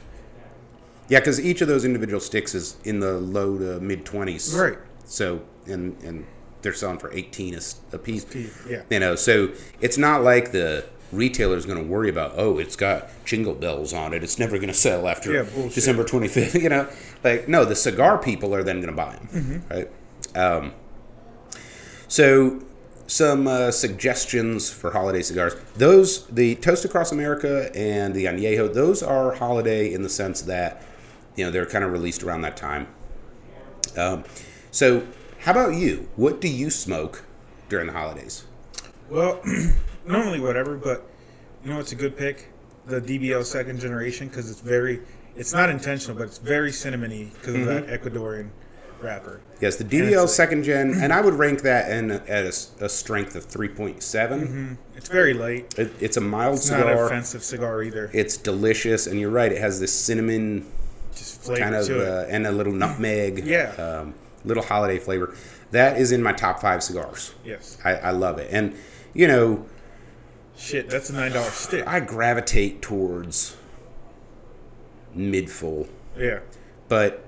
Yeah, because each of those individual sticks is in the low to mid-twenties. Right. So, and and they're selling for eighteen a, a piece. Yeah. You know, so it's not like the retailer's going to worry about, oh, it's got jingle bells on it. It's never going to sell after yeah, December twenty-fifth. You know, like, no, the cigar people are then going to buy them. Mm-hmm. Right? Um, so some uh, suggestions for holiday cigars. Those, the Toast Across America and the Añejo, those are holiday in the sense that, you know, they're kind of released around that time. Um, so how about you? What do you smoke during the holidays? Well, normally whatever, but you know what's a good pick? The D B L second generation, because it's very, it's not intentional, but it's very cinnamony because mm-hmm. of that Ecuadorian wrapper. Yes, the D B L second gen, and I would rank that in at a, a strength of three point seven. Mm-hmm. It's very light. It, it's a mild it's cigar. It's not an offensive cigar either. It's delicious, and you're right, it has this cinnamon just flavor kind of, to uh, it. and a little nutmeg. Yeah. Um, little holiday flavor. That is in my top five cigars. Yes. I, I love it. And, you know, shit, that's a nine dollar stick. I gravitate towards mid-full. Yeah. But,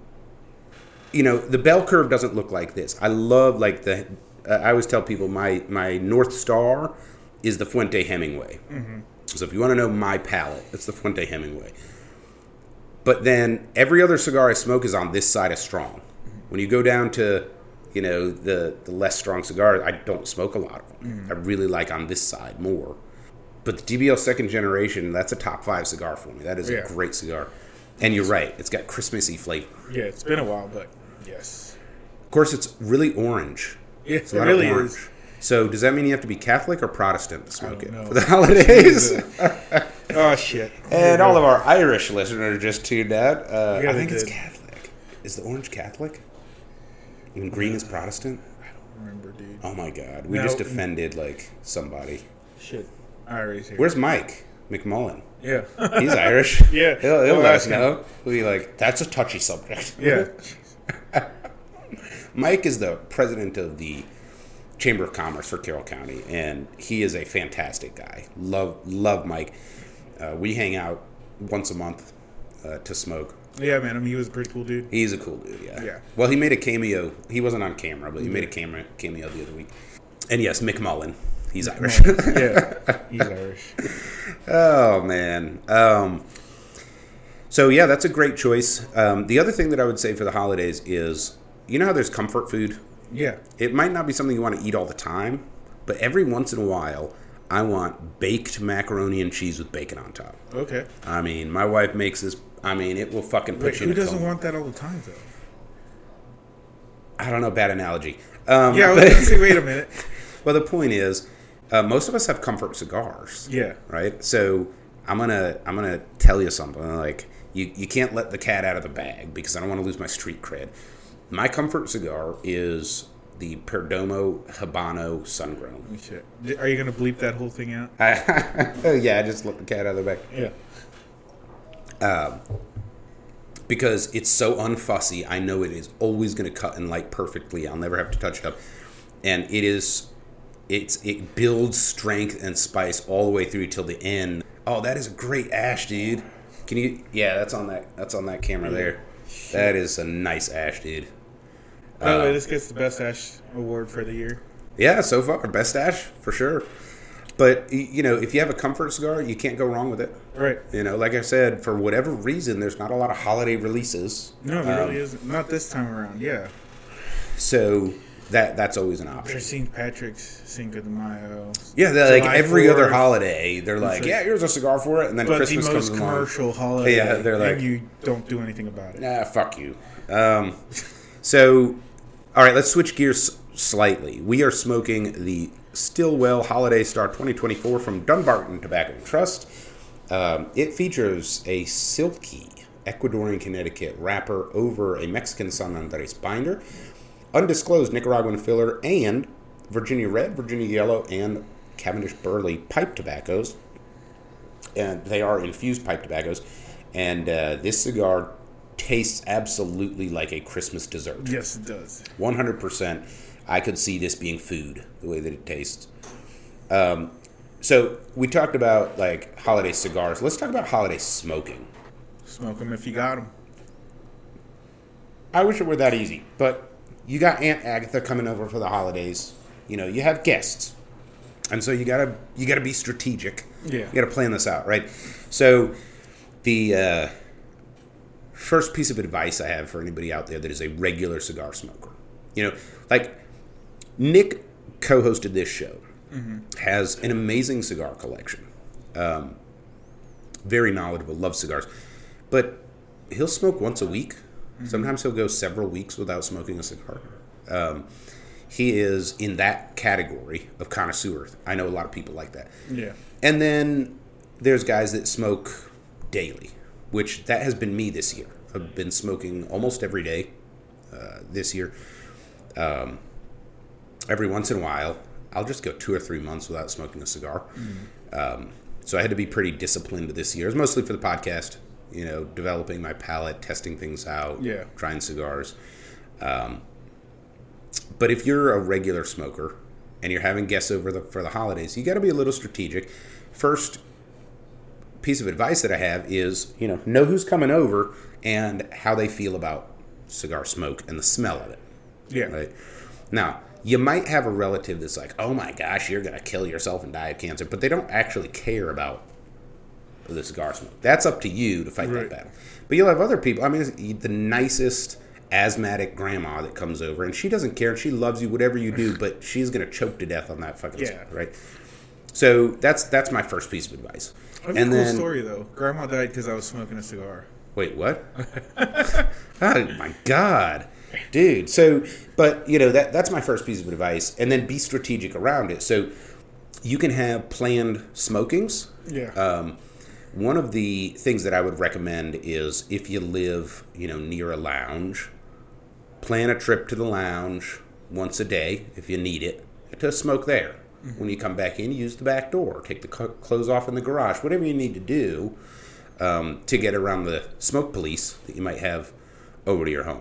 you know, the bell curve doesn't look like this. I love, like, the, uh, I always tell people my, my North Star is the Fuente Hemingway. Mm-hmm. So if you want to know my palate, it's the Fuente Hemingway. But then every other cigar I smoke is on this side of strong. When you go down to, you know, the, the less strong cigars, I don't smoke a lot of them. Mm. I really like on this side more. But the D B L second generation, that's a top five cigar for me. That is yeah. a great cigar. And you're right, it's got Christmassy flavor. Yeah, it's been a while, but yes. Of course, it's really orange. Yeah, it's it really is. So does that mean you have to be Catholic or Protestant to smoke it know. for the holidays? Oh, shit. And all of our Irish listeners just tuned out. Uh, yeah, I think did. it's Catholic. Is the orange Catholic? Even green is Protestant? I don't remember, dude. Oh, my God. We no. just offended, like, somebody. Shit. Irish here. Where's Mike McMullen? Yeah. He's Irish. Yeah. He'll, he'll well, let us know. He'll be like, that's a touchy subject. Yeah. Mike is the president of the Chamber of Commerce for Carroll County, and he is a fantastic guy. Love, love Mike. Uh, we hang out once a month uh, to smoke. Yeah, man. I mean, he was a pretty cool dude. He's a cool dude, yeah. Yeah. Well, he made a cameo. He wasn't on camera, but he made a camera cameo the other week. And yes, Mick Mullen. He's Irish. Yeah, he's Irish. Oh, man. Um, So, yeah, that's a great choice. Um, the other thing that I would say for the holidays is, you know how there's comfort food? Yeah. It might not be something you want to eat all the time, but every once in a while, I want baked macaroni and cheese with bacon on top. Okay. I mean, my wife makes this. I mean, it will fucking put Wait, you in who a doesn't coma. want that all the time, though? I don't know, bad analogy. Um, Yeah, I was but- going to say, wait a minute. Well, the point is, uh, most of us have comfort cigars. Yeah. Right. So I'm gonna I'm gonna tell you something. Like you, you can't let the cat out of the bag because I don't want to lose my street cred. My comfort cigar is the Perdomo Habano Sungrown. Shit. Are you going to bleep that whole thing out? Yeah, I just let the cat out of the bag. Yeah. Because it's so unfussy, I know it is always going to cut and light perfectly. I'll never have to touch it up, and it is, it's it builds strength and spice all the way through till the end. Oh, that is a great ash, dude. Can you? Yeah, that's on that. That's on that camera there. That is a nice ash, dude. By the way, Uh, this gets the Best Ash Award for the year. Yeah, so far best ash for sure. But y- you know, if you have a comfort cigar, you can't go wrong with it. Right. You know, like I said, for whatever reason, there's not a lot of holiday releases. No, there Um, really isn't. Not this time around, yeah. So that that's always an option. There's Saint Patrick's, Cinco de Mayo. Yeah, they're like July every other fourth. holiday, they're like, like- yeah, here's a cigar for it, and then But Christmas the comes most along. commercial holiday, Yeah, they're like- and you don't do anything about it. Nah, fuck you. Um, so, all right, let's switch gears slightly. We are smoking the Stillwell Holiday Star twenty twenty-four from Dunbarton Tobacco and Trust. Um, it features a silky Ecuadorian Connecticut wrapper over a Mexican San Andres binder, undisclosed Nicaraguan filler, and Virginia Red, Virginia Yellow, and Cavendish Burley pipe tobaccos. And they are infused pipe tobaccos. And uh, this cigar tastes absolutely like a Christmas dessert. Yes, it does. one hundred percent. I could see this being food, the way that it tastes. Um, so we talked about like holiday cigars. Let's talk about holiday smoking. Smoke them if you got them. I wish it were that easy, but you got Aunt Agatha coming over for the holidays. You know, you have guests, and so you gotta you gotta be strategic. Yeah. You gotta plan this out, right? So the uh, first piece of advice I have for anybody out there that is a regular cigar smoker, you know, like Nick co-hosted this show, mm-hmm. has an amazing cigar collection, um, very knowledgeable, loves cigars, but he'll smoke once a week. Mm-hmm. Sometimes he'll go several weeks without smoking a cigar. Um, he is in that category of connoisseur. I know a lot of people like that. Yeah. And then there's guys that smoke daily, which that has been me this year. I've been smoking almost every day uh, this year. Um, every once in a while, I'll just go two or three months without smoking a cigar. Mm-hmm. Um, so I had to be pretty disciplined this year. It was mostly for the podcast, you know, developing my palate, testing things out, Yeah. trying cigars. Um, but if you're a regular smoker and you're having guests over the, for the holidays, you got to be a little strategic. First piece of advice that I have is, you know, know who's coming over and how they feel about cigar smoke and the smell of it. Yeah. Right? Now, you might have a relative that's like, oh my gosh, you're going to kill yourself and die of cancer, but they don't actually care about the cigar smoke. That's up to you to fight Right. that battle. But you'll have other people. I mean, the nicest asthmatic grandma that comes over, and she doesn't care, and she loves you, whatever you do, but she's going to choke to death on that fucking Yeah. cigar, right? So that's that's my first piece of advice. I have And a cool then, story, though. Grandma died because I was smoking a cigar. wait, what? Oh my god, dude. So, but you know that that's my first piece of advice, and then be strategic around it. So you can have planned smokings. Yeah. Um, one of the things that I would recommend is if you live, you know, near a lounge, plan a trip to the lounge once a day if you need it to smoke there. Mm-hmm. When you come back in, use the back door, take the co- clothes off in the garage, whatever you need to do um, to get around the smoke police that you might have over to your home.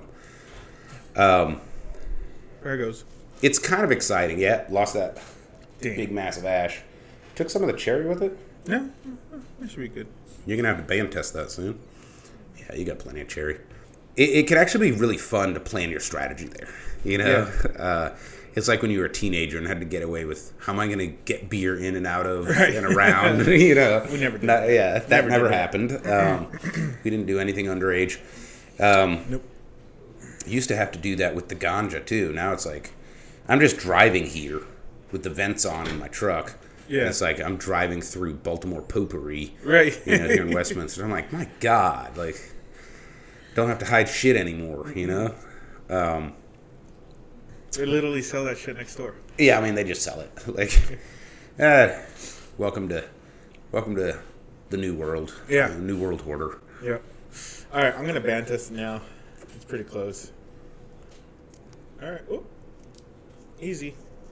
Um, there it goes. it's kind of exciting. Yeah, lost that Damn. big massive ash. Took some of the cherry with it. No, that should be good. You're gonna have to band test that soon. Yeah, you got plenty of cherry. It, it can actually be really fun to plan your strategy there. You know, uh, It's like when you were a teenager and had to get away with, how am I going to get beer in and out of right. and around? You know, we never did. Not, yeah, that never, never happened. That. Um, we didn't do anything underage. Um, nope. Used to have to do that with the ganja too. Now it's like, I'm just driving here with the vents on in my truck. Yeah. And it's like I'm driving through Baltimore potpourri. Right. You know, here in Westminster. I'm like, my God, like, don't have to hide shit anymore. You know. Um, They literally sell that shit next door. Yeah, I mean they just sell it. Like, uh, welcome to, welcome to the new world. Yeah, the new world order. Yeah. All right, I'm gonna band test it now. It's pretty close. All right. Oop. Easy.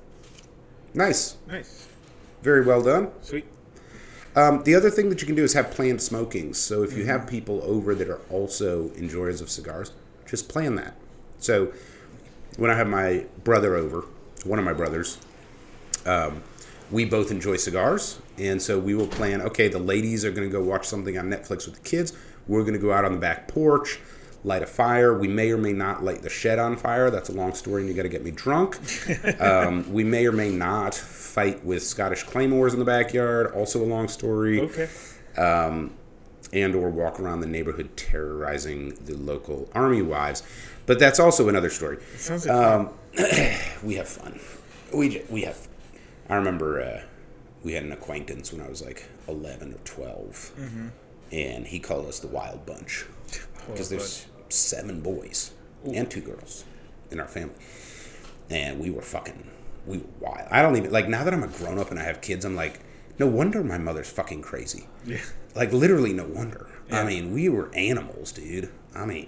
Nice. Nice. Very well done. Sweet. Um, the other thing that you can do is have planned smokings. So if you mm-hmm. have people over that are also enjoyers of cigars, just plan that. So when I have my brother over, one of my brothers, um, we both enjoy cigars. And so we will plan, okay, the ladies are going to go watch something on Netflix with the kids. We're going to go out on the back porch, light a fire. We may or may not light the shed on fire. That's a long story and you got to get me drunk. um, we may or may not fight with Scottish claymores in the backyard. Also a long story. Okay. Um, and or walk around the neighborhood terrorizing the local army wives. But that's also another story. It sounds like um, fun. We have fun. We we have. I remember uh, we had an acquaintance when I was like eleven or twelve, mm-hmm. and he called us the Wild Bunch because there's bunch. seven boys Ooh. and two girls in our family, and we were fucking we were wild. I don't even like now that I'm a grown up and I have kids. I'm like, no wonder my mother's fucking crazy. Yeah. Like literally, no wonder. Yeah. I mean, we were animals, dude. I mean.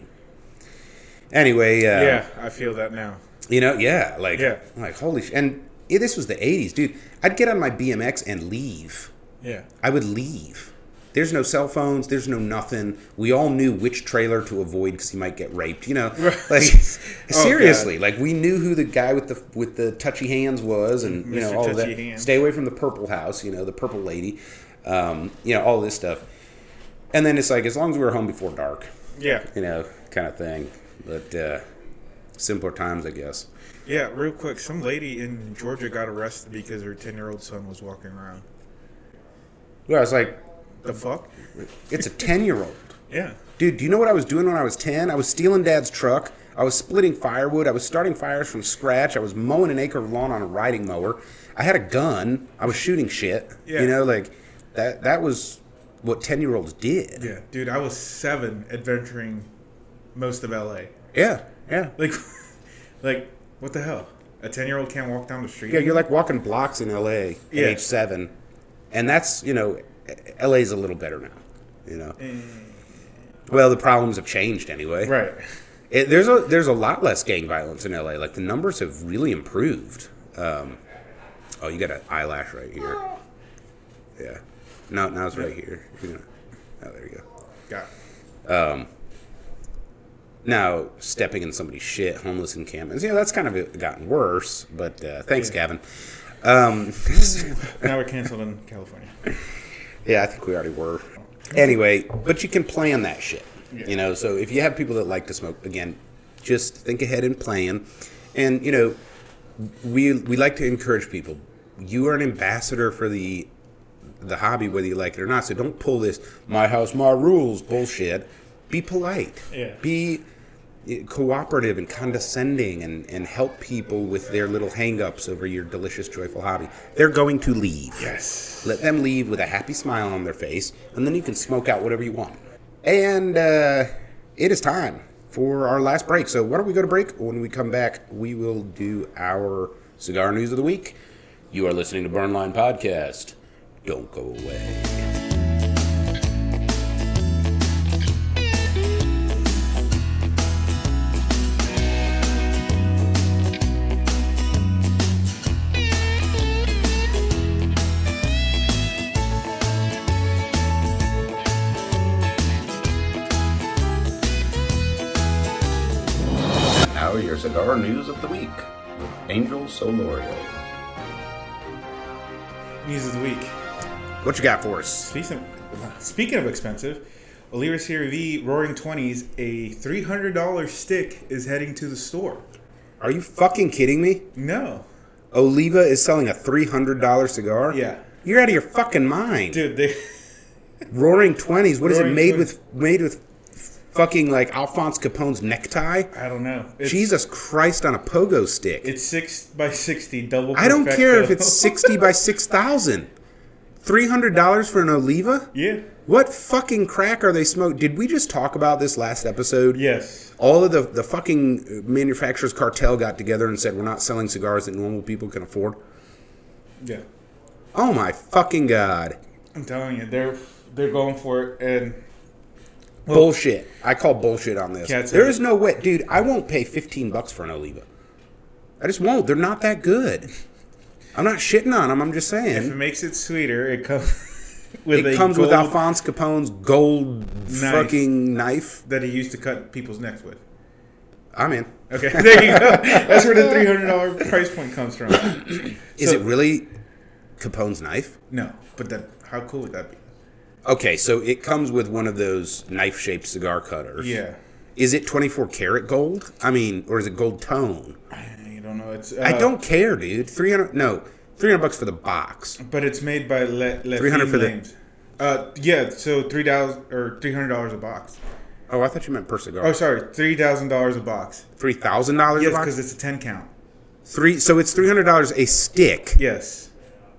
Anyway, uh, yeah, I feel that now. You know, yeah, like, yeah. like holy shit. And yeah, this was the eighties, dude. I'd get on my B M X and leave. Yeah. I would leave. There's no cell phones. There's no nothing. We all knew which trailer to avoid because he might get raped. You know, like oh, seriously, God. Like we knew who the guy with the with the touchy hands was, and you Mister know all touchy of that. Hands. Stay away from the purple house. You know, the purple lady. Um, you know, all this stuff. And then it's like as long as we were home before dark. Yeah. You know, kind of thing. But uh, simpler times, I guess. Yeah, real quick. Some lady in Georgia got arrested because her ten-year-old son was walking around. Yeah, I was like, the fuck? It's a ten-year-old. Yeah. Dude, do you know what I was doing when I was ten? I was stealing Dad's truck. I was splitting firewood. I was starting fires from scratch. I was mowing an acre of lawn on a riding mower. I had a gun. I was shooting shit. Yeah. You know, like, that That was what ten-year-olds did. Yeah. Dude, I was seven adventuring most of L A. Yeah, yeah. Like, like what the hell? A ten-year-old can't walk down the street? Yeah, you're like walking blocks in L A at yeah. age seven. And that's, you know, L A's a little better now, you know. Mm. Well, the problems have changed anyway. Right. It, there's a there's a lot less gang violence in L A. Like, the numbers have really improved. Um, oh, you got an eyelash right here. Yeah. No, now it's right here. You're gonna, oh, there you go. Got it. Um, now, stepping in somebody's shit, homeless encampments, you know, that's kind of gotten worse. But uh, thanks, yeah. Gavin. Um, now we're canceled in California. Yeah, I think we already were. Anyway, but you can plan that shit. Yeah. You know, so if you have people that like to smoke, again, just think ahead and plan. And, you know, we we like to encourage people. You are an ambassador for the the hobby, whether you like it or not. So don't pull this "my house, my rules" bullshit. Be polite. Yeah. Be cooperative and condescending, and, and help people with their little hang-ups over your delicious, joyful hobby. They're going to leave. Yes. Let them leave with a happy smile on their face, and then you can smoke out whatever you want. And uh, it is time for our last break. So why don't we go to break? When we come back, we will do our cigar news of the week. You are listening to Burnline Podcast. Don't go away. Your cigar news of the week with Angel Solorio. News of the week. What you got for us? Speaking of, speaking of expensive, Oliva Serie V Roaring twenties, a three hundred dollars stick is heading to the store. Are you fucking kidding me? No. Oliva is selling a three hundred dollars cigar? Yeah. You're out of your fucking mind. Dude, they... Roaring twenties. What is Roaring it made twenties. with? Made with fucking like Alphonse Capone's necktie? I don't know. It's, Jesus Christ on a pogo stick. It's six by sixty double. I don't perfecto. care if it's sixty by six thousand. Three hundred dollars for an Oliva? Yeah. What fucking crack are they smoking? Did we just talk about this last episode? Yes. All of the the fucking manufacturers cartel got together and said we're not selling cigars that normal people can afford. Yeah. Oh my fucking god. I'm telling you, they're they're going for it, and well, Bullshit. I call bullshit on this. Cats There have is no way, dude. I won't pay fifteen bucks for an Oliva. I just won't. They're not that good. I'm not shitting on them. I'm just if it saying. makes it sweeter, it comes with It a comes gold with Alphonse Capone's gold Knife. fucking knife. that he used to cut people's necks with. I'm in. Okay, there you go. That's where the three hundred dollar price point comes from. Is So- it really Capone's knife? No, but that how cool would that be? Okay, so it comes with one of those knife-shaped cigar cutters. Yeah. Is it twenty-four karat gold? I mean, or is it gold tone? I don't know. It's uh, I don't care, dude. three hundred no, three hundred bucks for the box. But it's made by Le, Le three hundred for the- Names. Uh, yeah. So three thousand or three hundred dollars a box. Oh, I thought you meant per cigar. Oh, sorry, three thousand dollars a box. three thousand dollars Yes, a box? because it's a ten count. Three, so it's three hundred dollars a stick, Yes.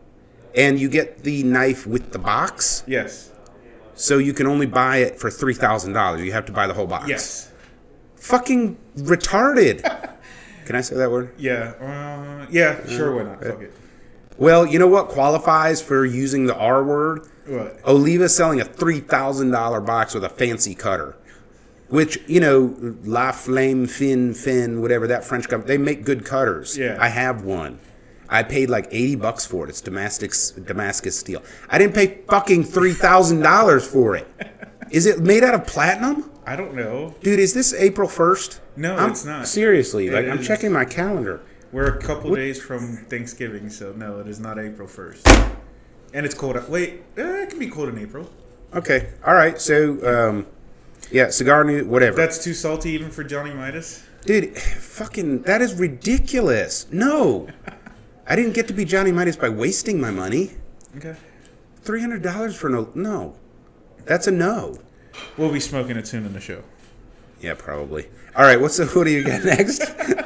and you get the knife with the box, Yes. so you can only buy it for three thousand dollars. You have to buy the whole box. Yes. Fucking retarded. Can I say that word? Yeah. Uh, yeah. Sure. Why not? Fuck it. Well, you know what qualifies for using the R word? What? Oliva's selling a three thousand dollars box with a fancy cutter. Which, you know, La Flame, Fin, Fin, whatever, that French company, they make good cutters. Yeah. I have one. I paid like eighty bucks for it. It's Damascus, Damascus steel. I didn't pay fucking three thousand dollars for it. Is it made out of platinum? I don't know. Dude, is this April first? No, I'm, it's not. Seriously, It like, I'm is- checking my calendar. We're a couple days from Thanksgiving, so no, it is not April first. And it's cold. out- Wait, eh, it can be cold in April. Okay, all right, so, um, yeah, cigar news, whatever. That's too salty even for Johnny Midas. Dude, fucking, that is ridiculous. No. I didn't get to be Johnny Midas by wasting my money. Okay. three hundred dollars for no, no. That's a no. We'll be smoking it soon in the show. Yeah, probably. All right, what's the, what do you got next?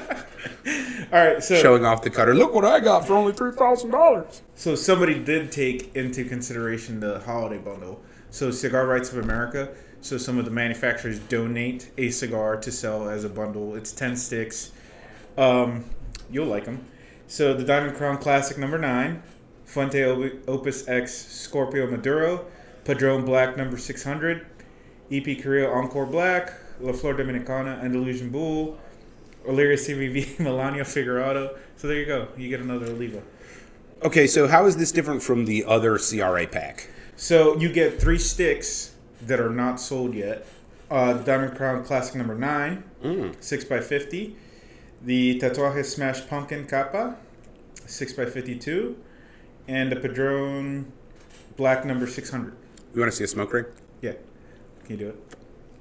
All right, so Showing off the cutter. Look what I got for only three thousand dollars. so somebody did take into consideration the holiday bundle. So Cigar Rights of America. So some of the manufacturers donate a cigar to sell as a bundle. It's ten sticks. Um, you'll like them. So the Diamond Crown Classic number nine, Fuente Op- Opus X Scorpio Maduro, Padron Black number six hundred, E P Carrillo Encore Black, La Flor Dominicana Andalusian Bull, Oleria C V V Melania Figurado. So there you go. You get another Oliva. Okay, so how is this different from the other C R A pack? So you get three sticks that are not sold yet. Uh, Diamond Crown Classic number nine, Mm. six by fifty. The Tatuaje Smash Pumpkin Capa, six by fifty-two. And the Padron Black number six hundred. You want to see a smoke ring? Yeah. Can you do it?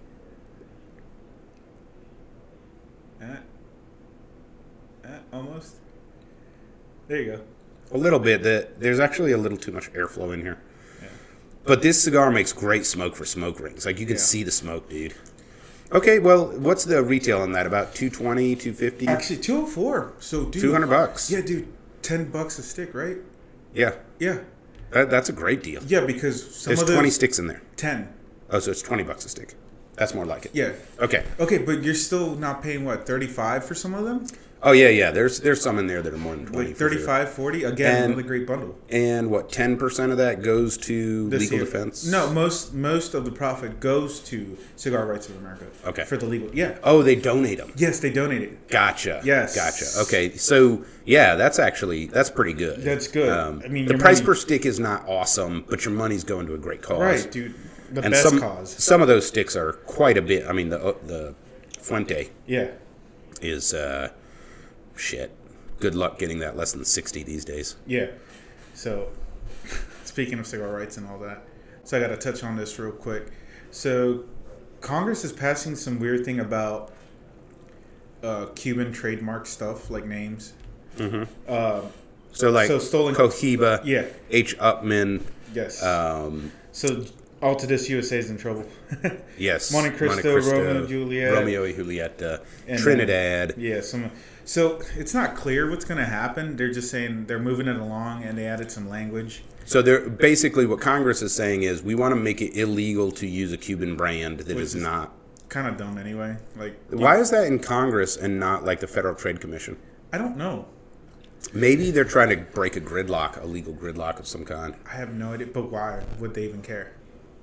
Uh, uh, almost. There you go. A little bit. The, there's actually a little too much airflow in here. Yeah. But this cigar makes great smoke for smoke rings. Like, you can Yeah. see the smoke, dude. Okay, well, what's the retail on that? About two twenty, two fifty? Actually, two oh four. So, dude. two hundred bucks. Yeah, dude. ten bucks a stick, right? Yeah. Yeah. That, that's a great deal. Yeah, because some There's of those... twenty sticks in there. ten. Oh, so it's twenty bucks a stick. That's more like it. Yeah. Okay. Okay, but you're still not paying, what, thirty-five for some of them? Oh, yeah, yeah. There's there's some in there that are more than twenty. Like for sure. thirty-five, forty? Again, And- another great bundle. And what, ten percent of that goes to This legal year- defense? No, most most of the profit goes to Cigar Rights of America. Okay. For the legal. Yeah. Oh, they donate them. Yes, they donated. Gotcha. Yes. Gotcha. Okay. So, yeah, that's actually, that's pretty good. That's good. Um, I mean, the your price money- per stick is not awesome, but your money's going to a great cause. Right, dude. The And best some, cause. some of those sticks are quite a bit. I mean, the the Fuente Yeah. is, uh, shit. Good luck getting that less than sixty these days. Yeah. So, speaking of cigar rights and all that, so I got to touch on this real quick. So, Congress is passing some weird thing about uh, Cuban trademark stuff, like names. Mm-hmm. Uh, so like so stolen Cohiba, yeah, H. Upman. yes. Um, so Altadis U S A is in trouble. yes. Monte Cristo, Monte Cristo, Romeo and Juliet, Romeo and Juliet, uh, and Trinidad. Then, yeah, some. So it's not clear what's going to happen. They're just saying they're moving it along, and they added some language. So they're basically what Congress is saying is we want to make it illegal to use a Cuban brand that Which is, is not. Kind of dumb anyway. Like, Why is that in Congress and not like the Federal Trade Commission? I don't know. Maybe they're trying to break a gridlock, a legal gridlock of some kind. I have no idea. But why would they even care?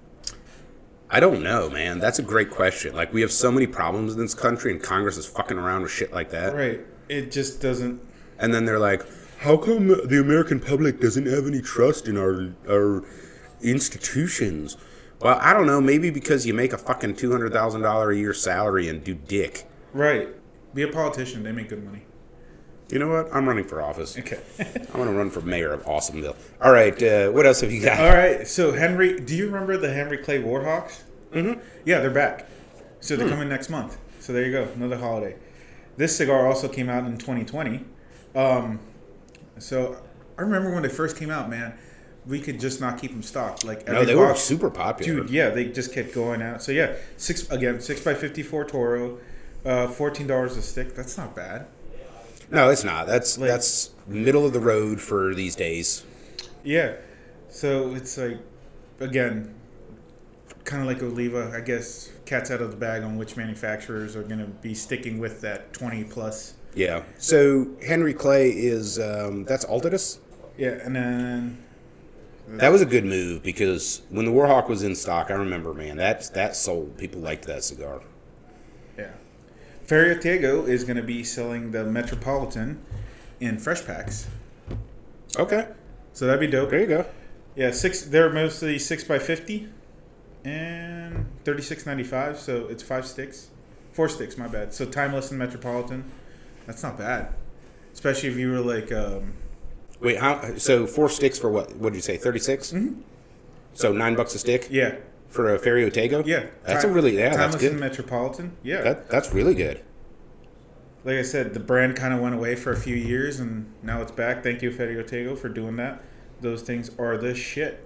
I don't know, man. That's a great question. Like, we have so many problems in this country, and Congress is fucking around with shit like that. Right. It just doesn't. And then they're like, how come the American public doesn't have any trust in our our institutions? Well, I don't know. Maybe because you make a fucking two hundred thousand dollars a year salary and do dick. Right. Be a politician. They make good money. You know what? I'm running for office. Okay. I'm going to run for mayor of Awesomeville. All right. Uh, what else have you got? All right. So, Henry, do you remember the Henry Clay Warhawks? Mm-hmm. Yeah, they're back. So, they're Hmm. coming next month. So, there you go. Another holiday. This cigar also came out in twenty twenty. Um, so, I remember when they first came out, man, we could just not keep them stocked. Like, No, every they were box- super popular. Dude, yeah, they just kept going out. So, yeah, six again, six by fifty-four Toro, uh, fourteen dollars a stick. That's not bad. No, it's not. That's Like- that's middle of the road for these days. Yeah. So it's like, again, kind of like Oliva, I guess, cat's out of the bag on which manufacturers are going to be sticking with that twenty plus. Yeah. So Henry Clay is um, that's Altadis. Yeah, and then That was a good move because when the Warhawk was in stock, I remember, man, that that sold. People liked that cigar. yeah, Ferio Tego is going to be selling the Metropolitan in fresh packs, Okay. so that'd be dope. There you go. Yeah, six. They're mostly six by fifty, and thirty six ninety five. So it's five sticks, four sticks. My bad. So timeless and Metropolitan. That's not bad, especially if you were like. Um, Wait, how? So four sticks for what? What did you say? Thirty-six. Mhm. So nine bucks a stick yeah, for a Ferio Tego. yeah. That's Time- a really yeah. timeless That's good. and Metropolitan. Yeah. That that's really good. Like I said, the brand kind of went away for a few years, and now it's back. Thank you, Ferio Tego, for doing that. Those things are the shit.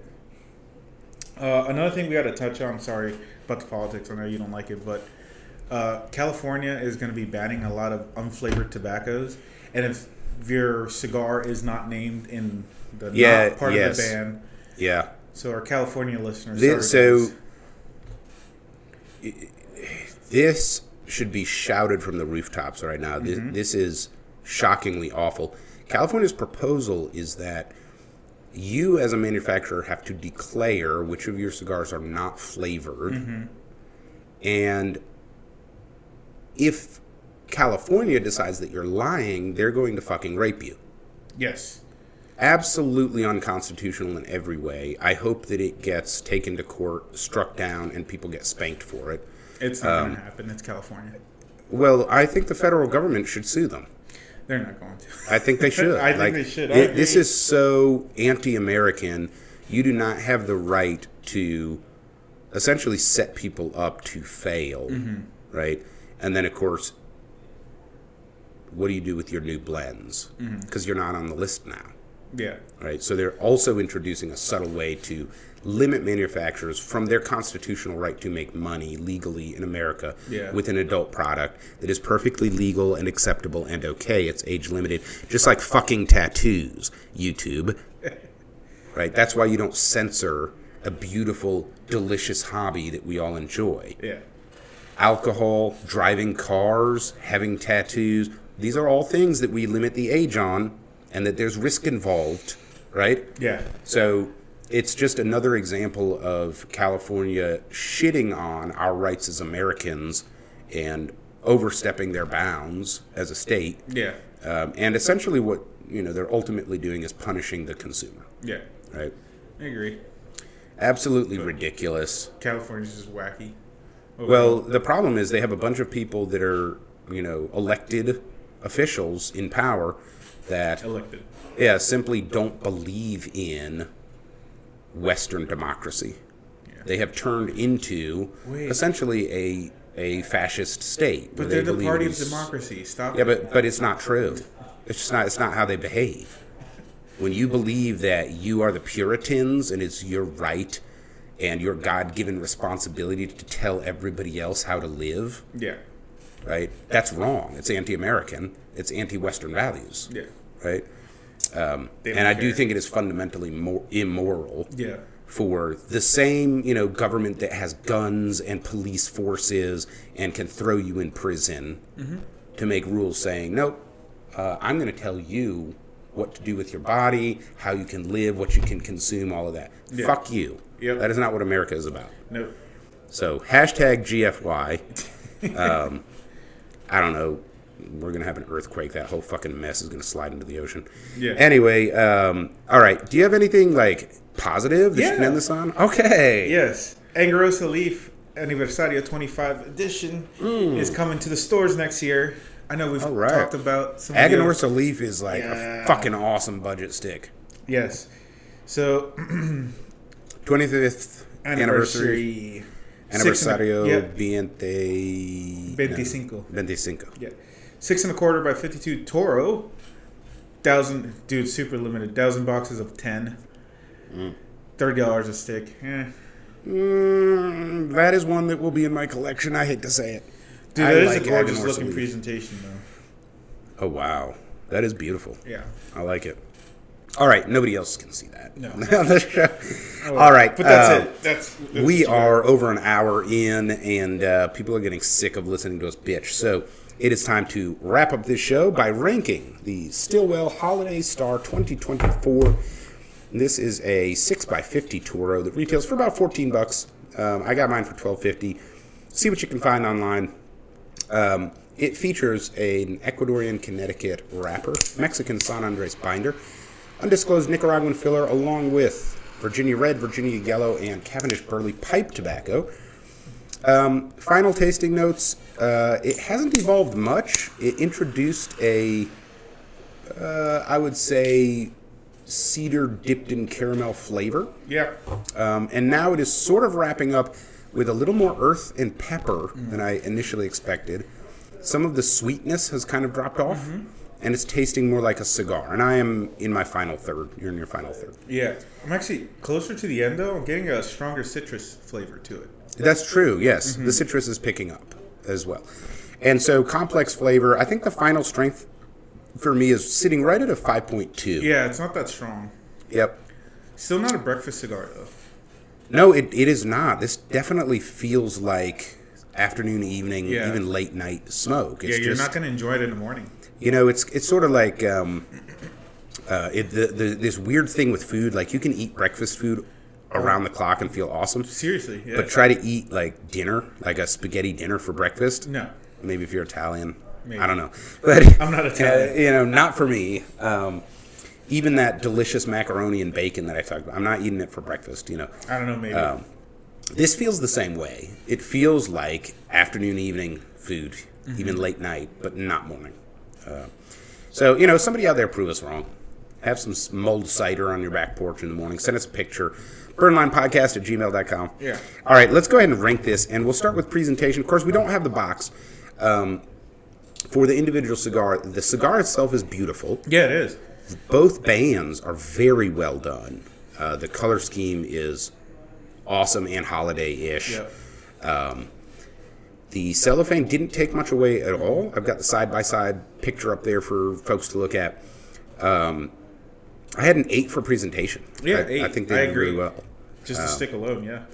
Uh, another thing we got to touch on. Sorry about the politics. I know you don't like it, but uh, California is going to be banning a lot of unflavored tobaccos, and if your cigar is not named in the Yeah, not part yes. of the ban, Yeah. so our California listeners. This, sorry, so guys. this should be shouted from the rooftops right now. This, Mm-hmm. this is shockingly awful. California's proposal is that you, as a manufacturer, have to declare which of your cigars are not flavored, Mm-hmm. and if California decides that you're lying, they're going to fucking rape you. Yes. Absolutely unconstitutional in every way. I hope that it gets taken to court, struck down, and people get spanked for it. It's not Um, going to happen. It's California. Well, I think the federal government should sue them. They're not going to. I think they should. I think Like, they should. I it- this agree. is so anti-American. You do not have the right to essentially set people up to fail, Mm-hmm. right? And then, of course, what do you do with your new blends? Mm-hmm. Because you're not on the list now. Yeah. Right, so they're also introducing a subtle way to limit manufacturers from their constitutional right to make money legally in America Yeah. with an adult product that is perfectly legal and acceptable and okay. It's age limited, just like fucking tattoos, YouTube. Right, that's why you don't censor a beautiful, delicious hobby that we all enjoy. Yeah. Alcohol, driving cars, having tattoos, these are all things that we limit the age on and that there's risk involved, right? Yeah. So it's just another example of California shitting on our rights as Americans and overstepping their bounds as a state. Yeah. Um, and essentially what, you know, they're ultimately doing is punishing the consumer, Yeah. right? I agree. Absolutely ridiculous. California's just wacky. Oh, Well, the problem is they have a bunch of people that are, you know, elected officials in power that, elected. yeah, simply don't believe in Western democracy. Yeah. They have turned into Wait. essentially a a fascist state. But where they're they the believe party of it's- democracy. Stop Yeah, it. but but it's not true. It's just not. It's not how they behave. When you believe that you are the Puritans and it's your right and your God-given responsibility to tell everybody else how to live, Yeah. right? That's wrong. It's anti-American. It's anti-Western values, Yeah. right? Um, They don't and I do care. think it is fundamentally more immoral Yeah. for the same, you know, government that has guns and police forces and can throw you in prison Mm-hmm. to make rules saying, nope, uh, I'm going to tell you what to do with your body, how you can live, what you can consume, all of that. Yeah. Fuck you. Yep. That is not what America is about. No. So, hashtag G F Y. Um, I don't know. We're going to have an earthquake. That whole fucking mess is going to slide into the ocean. Yeah. Anyway, um, all right. Do you have anything, like, positive that you can Yeah. end this on? Okay. Yes. Angarosa Leaf Aniversario twenty-five edition is coming to the stores next year. I know we've All right. talked about some of the other- Aganorsa Leaf is like Yeah. a fucking awesome budget stick. Yes. So, twenty-fifth anniversary. anniversary. Six and a- Aniversario yeah. veinte... Veinticinco. No, veinticinco. Yeah. Six and a quarter by fifty-two Toro. Thousand, dude, super limited. Thousand boxes of ten. Mm. Thirty dollars a stick. Eh. Mm, that is one that will be in my collection. I hate to say it. Dude, I that is like a gorgeous Aganorsa looking Leaf. presentation, though. Oh, wow. That is beautiful. Yeah. I like it. All right. Nobody else can see that. No. On the show. Oh, All right. But that's uh, it. That's, that's we what you got. are over an hour in, and uh, people are getting sick of listening to us bitch. So it is time to wrap up this show by ranking the Stillwell Holiday Star twenty twenty-four. This is a six by fifty Toro that retails for about fourteen bucks. Um, I got mine for twelve fifty. See what you can find online. Um, it features an Ecuadorian Connecticut wrapper, Mexican San Andres binder, undisclosed Nicaraguan filler, along with Virginia Red, Virginia Yellow, and Cavendish Burley pipe tobacco. Um, final tasting notes. Uh, it hasn't evolved much. It introduced a, uh, I would say, cedar dipped in caramel flavor. Yeah. Um, and now it is sort of wrapping up with a little more earth and pepper than I initially expected. Some of the sweetness has kind of dropped off, and it's tasting more like a cigar. And I am in my final third. You're in your final third. Yeah. I'm actually closer to the end, though. I'm getting a stronger citrus flavor to it. That's true, yes. The citrus is picking up as well. And so complex flavor, I think the final strength for me is sitting right at a five point two. Yeah, it's not that strong. Yep. Still not a breakfast cigar, though. No, it, it is not. This definitely feels like afternoon, evening, Yeah. even late night smoke. It's yeah, you're just, not going to enjoy it in the morning. You know, it's it's sort of like um, uh, it, the, the this weird thing with food. Like you can eat breakfast food around the clock and feel awesome, Seriously, yeah. but try to eat like dinner, like a spaghetti dinner for breakfast. No. Maybe if you're Italian, Maybe. I don't know. But I'm not Italian. uh, you know, not for me. Um, even that delicious macaroni and bacon that I talked about, I'm not eating it for breakfast. You know, I don't know, maybe. um, this feels the same way. It feels like afternoon, evening food, Mm-hmm. even late night, but not morning. Uh, so, you know, somebody out there prove us wrong. Have some mulled cider on your back porch in the morning. Send us a picture. burnlinepodcast at gmail dot com. Yeah. All right, let's go ahead and rank this, and we'll start with presentation. Of course, we don't have the box. Um, for the individual cigar, the cigar itself is beautiful. yeah, it is. Both bands are very well done. Uh, the color scheme is awesome and holiday-ish. Yeah. Um, the cellophane didn't take much away at all. I've got the side-by-side picture up there for folks to look at. Um, I had an eight for presentation. Yeah, I, eight. I think they I did agree. really well. Just to stick alone, yeah.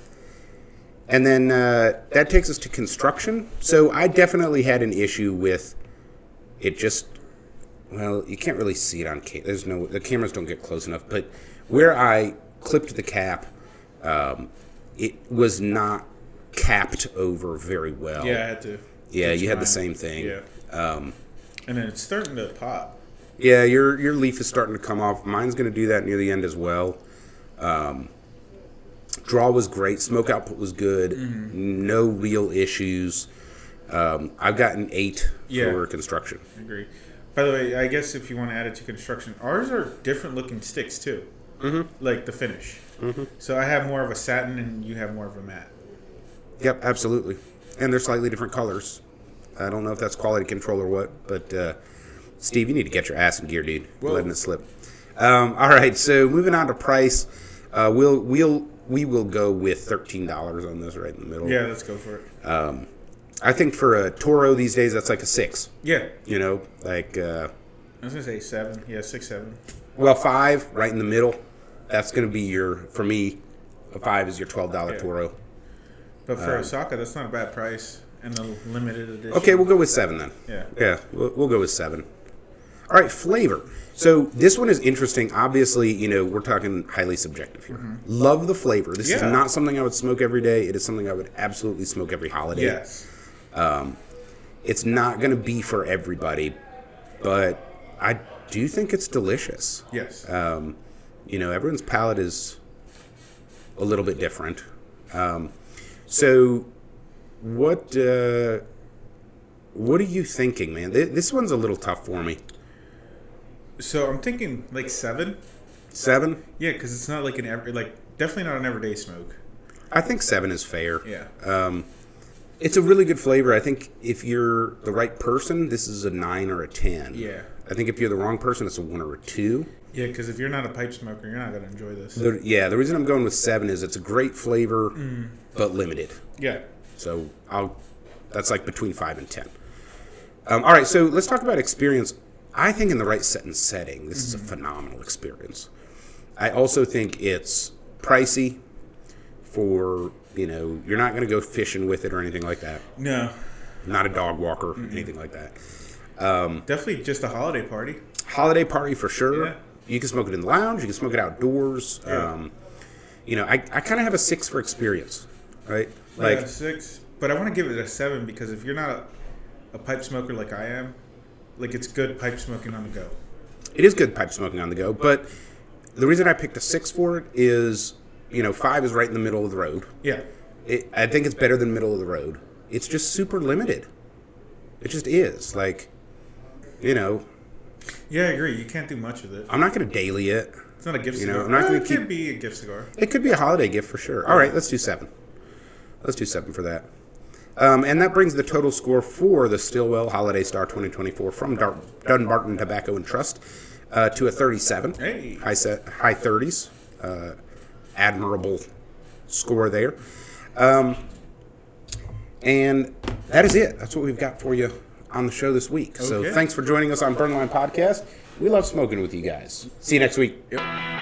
And then uh, that takes us to construction. So I definitely had an issue with it just, well, you can't really see it on camera. There's no, the cameras don't get close enough. But where I clipped the cap, um, it was not capped over very well. Yeah, I had to. Yeah, teach you had the mine. same thing. Yeah. Um, And then it's starting to pop. yeah, your your leaf is starting to come off. Mine's going to do that near the end as well. Um, draw was great. Smoke output was good. Mm-hmm. No real issues. Um, I've got an eight Yeah. for construction. I agree. By the way, I guess if you want to add it to construction, ours are different looking sticks too. Mm-hmm. Like the finish. Mm-hmm. So I have more of a satin and you have more of a matte. Yep, absolutely. and they're slightly different colors. I don't know if that's quality control or what, but uh, Steve, you need to get your ass in gear, dude. Whoa. Letting it slip. Um, all right, so moving on to price, uh, we'll we'll we will go with thirteen dollars on this right in the middle. Yeah, let's go for it. Um, I think for a Toro these days, that's like a six. Yeah. You know, like uh, I was gonna say seven. Yeah, six, seven. Well, five right in the middle. That's gonna be your for me. A five is your twelve dollar yeah. Toro. But for um, Osaka, that's not a bad price and a limited edition. Okay, we'll go with seven then. Yeah. Yeah, we'll, we'll go with seven. All right, flavor. So this one is interesting. Obviously, you know, we're talking highly subjective here. Mm-hmm. Love the flavor. This yeah. is not something I would smoke every day. It is something I would absolutely smoke every holiday. Yes. Um, it's not going to be for everybody, but I do think it's delicious. Yes. Um, you know, everyone's palate is a little bit different. Um, so what uh, what are you thinking, man? This one's a little tough for me. So I'm thinking like seven. Seven? Yeah, because it's not like an every like definitely not an everyday smoke. I think seven is fair. Yeah. Um, it's a really good flavor. I think if you're the right person, this is a nine or a ten. Yeah. I think if you're the wrong person, it's a one or a two. Yeah, because if you're not a pipe smoker, you're not going to enjoy this. The, yeah, the reason I'm going with seven is it's a great flavor, mm. but limited. Yeah. So I'll. That's like between five and ten. Um, all right, so let's talk about experience. I think in the right set and setting, this mm-hmm. is a phenomenal experience. I also think it's pricey for, you know, you're not going to go fishing with it or anything like that. No. Not a dog walker, mm-hmm. anything like that. Um, Definitely just a holiday party. Holiday party for sure. Yeah. You can smoke it in the lounge. You can smoke it outdoors. Yeah. Um, you know, I, I kind of have a six for experience, right? Like yeah, six. But I want to give it a seven because if you're not a, a pipe smoker like I am, like it's good pipe smoking on the go. It is good pipe smoking on the go, but the reason I picked a six for it is, you know, five is right in the middle of the road. Yeah. It, I think it's better than middle of the road. It's just super limited. It just is. Like, you know. Yeah, I agree. You can't do much with it. I'm not going to daily it. It's not a gift you cigar. Know, I'm not well, going it to keep. It could be a gift cigar. It could be a holiday gift for sure. All right, let's do seven. Let's do seven for that. Um, and that brings the total score for the Stillwell Holiday Star twenty twenty-four from Dar- Dunbarton Tobacco and Trust uh, to a thirty-seven. Hey. High set, high thirties. Uh, admirable score there. Um, and that is it. That's what we've got for you on the show this week. Okay. So thanks for joining us on Burnline Podcast. We love smoking with you guys. See you next week. Yep.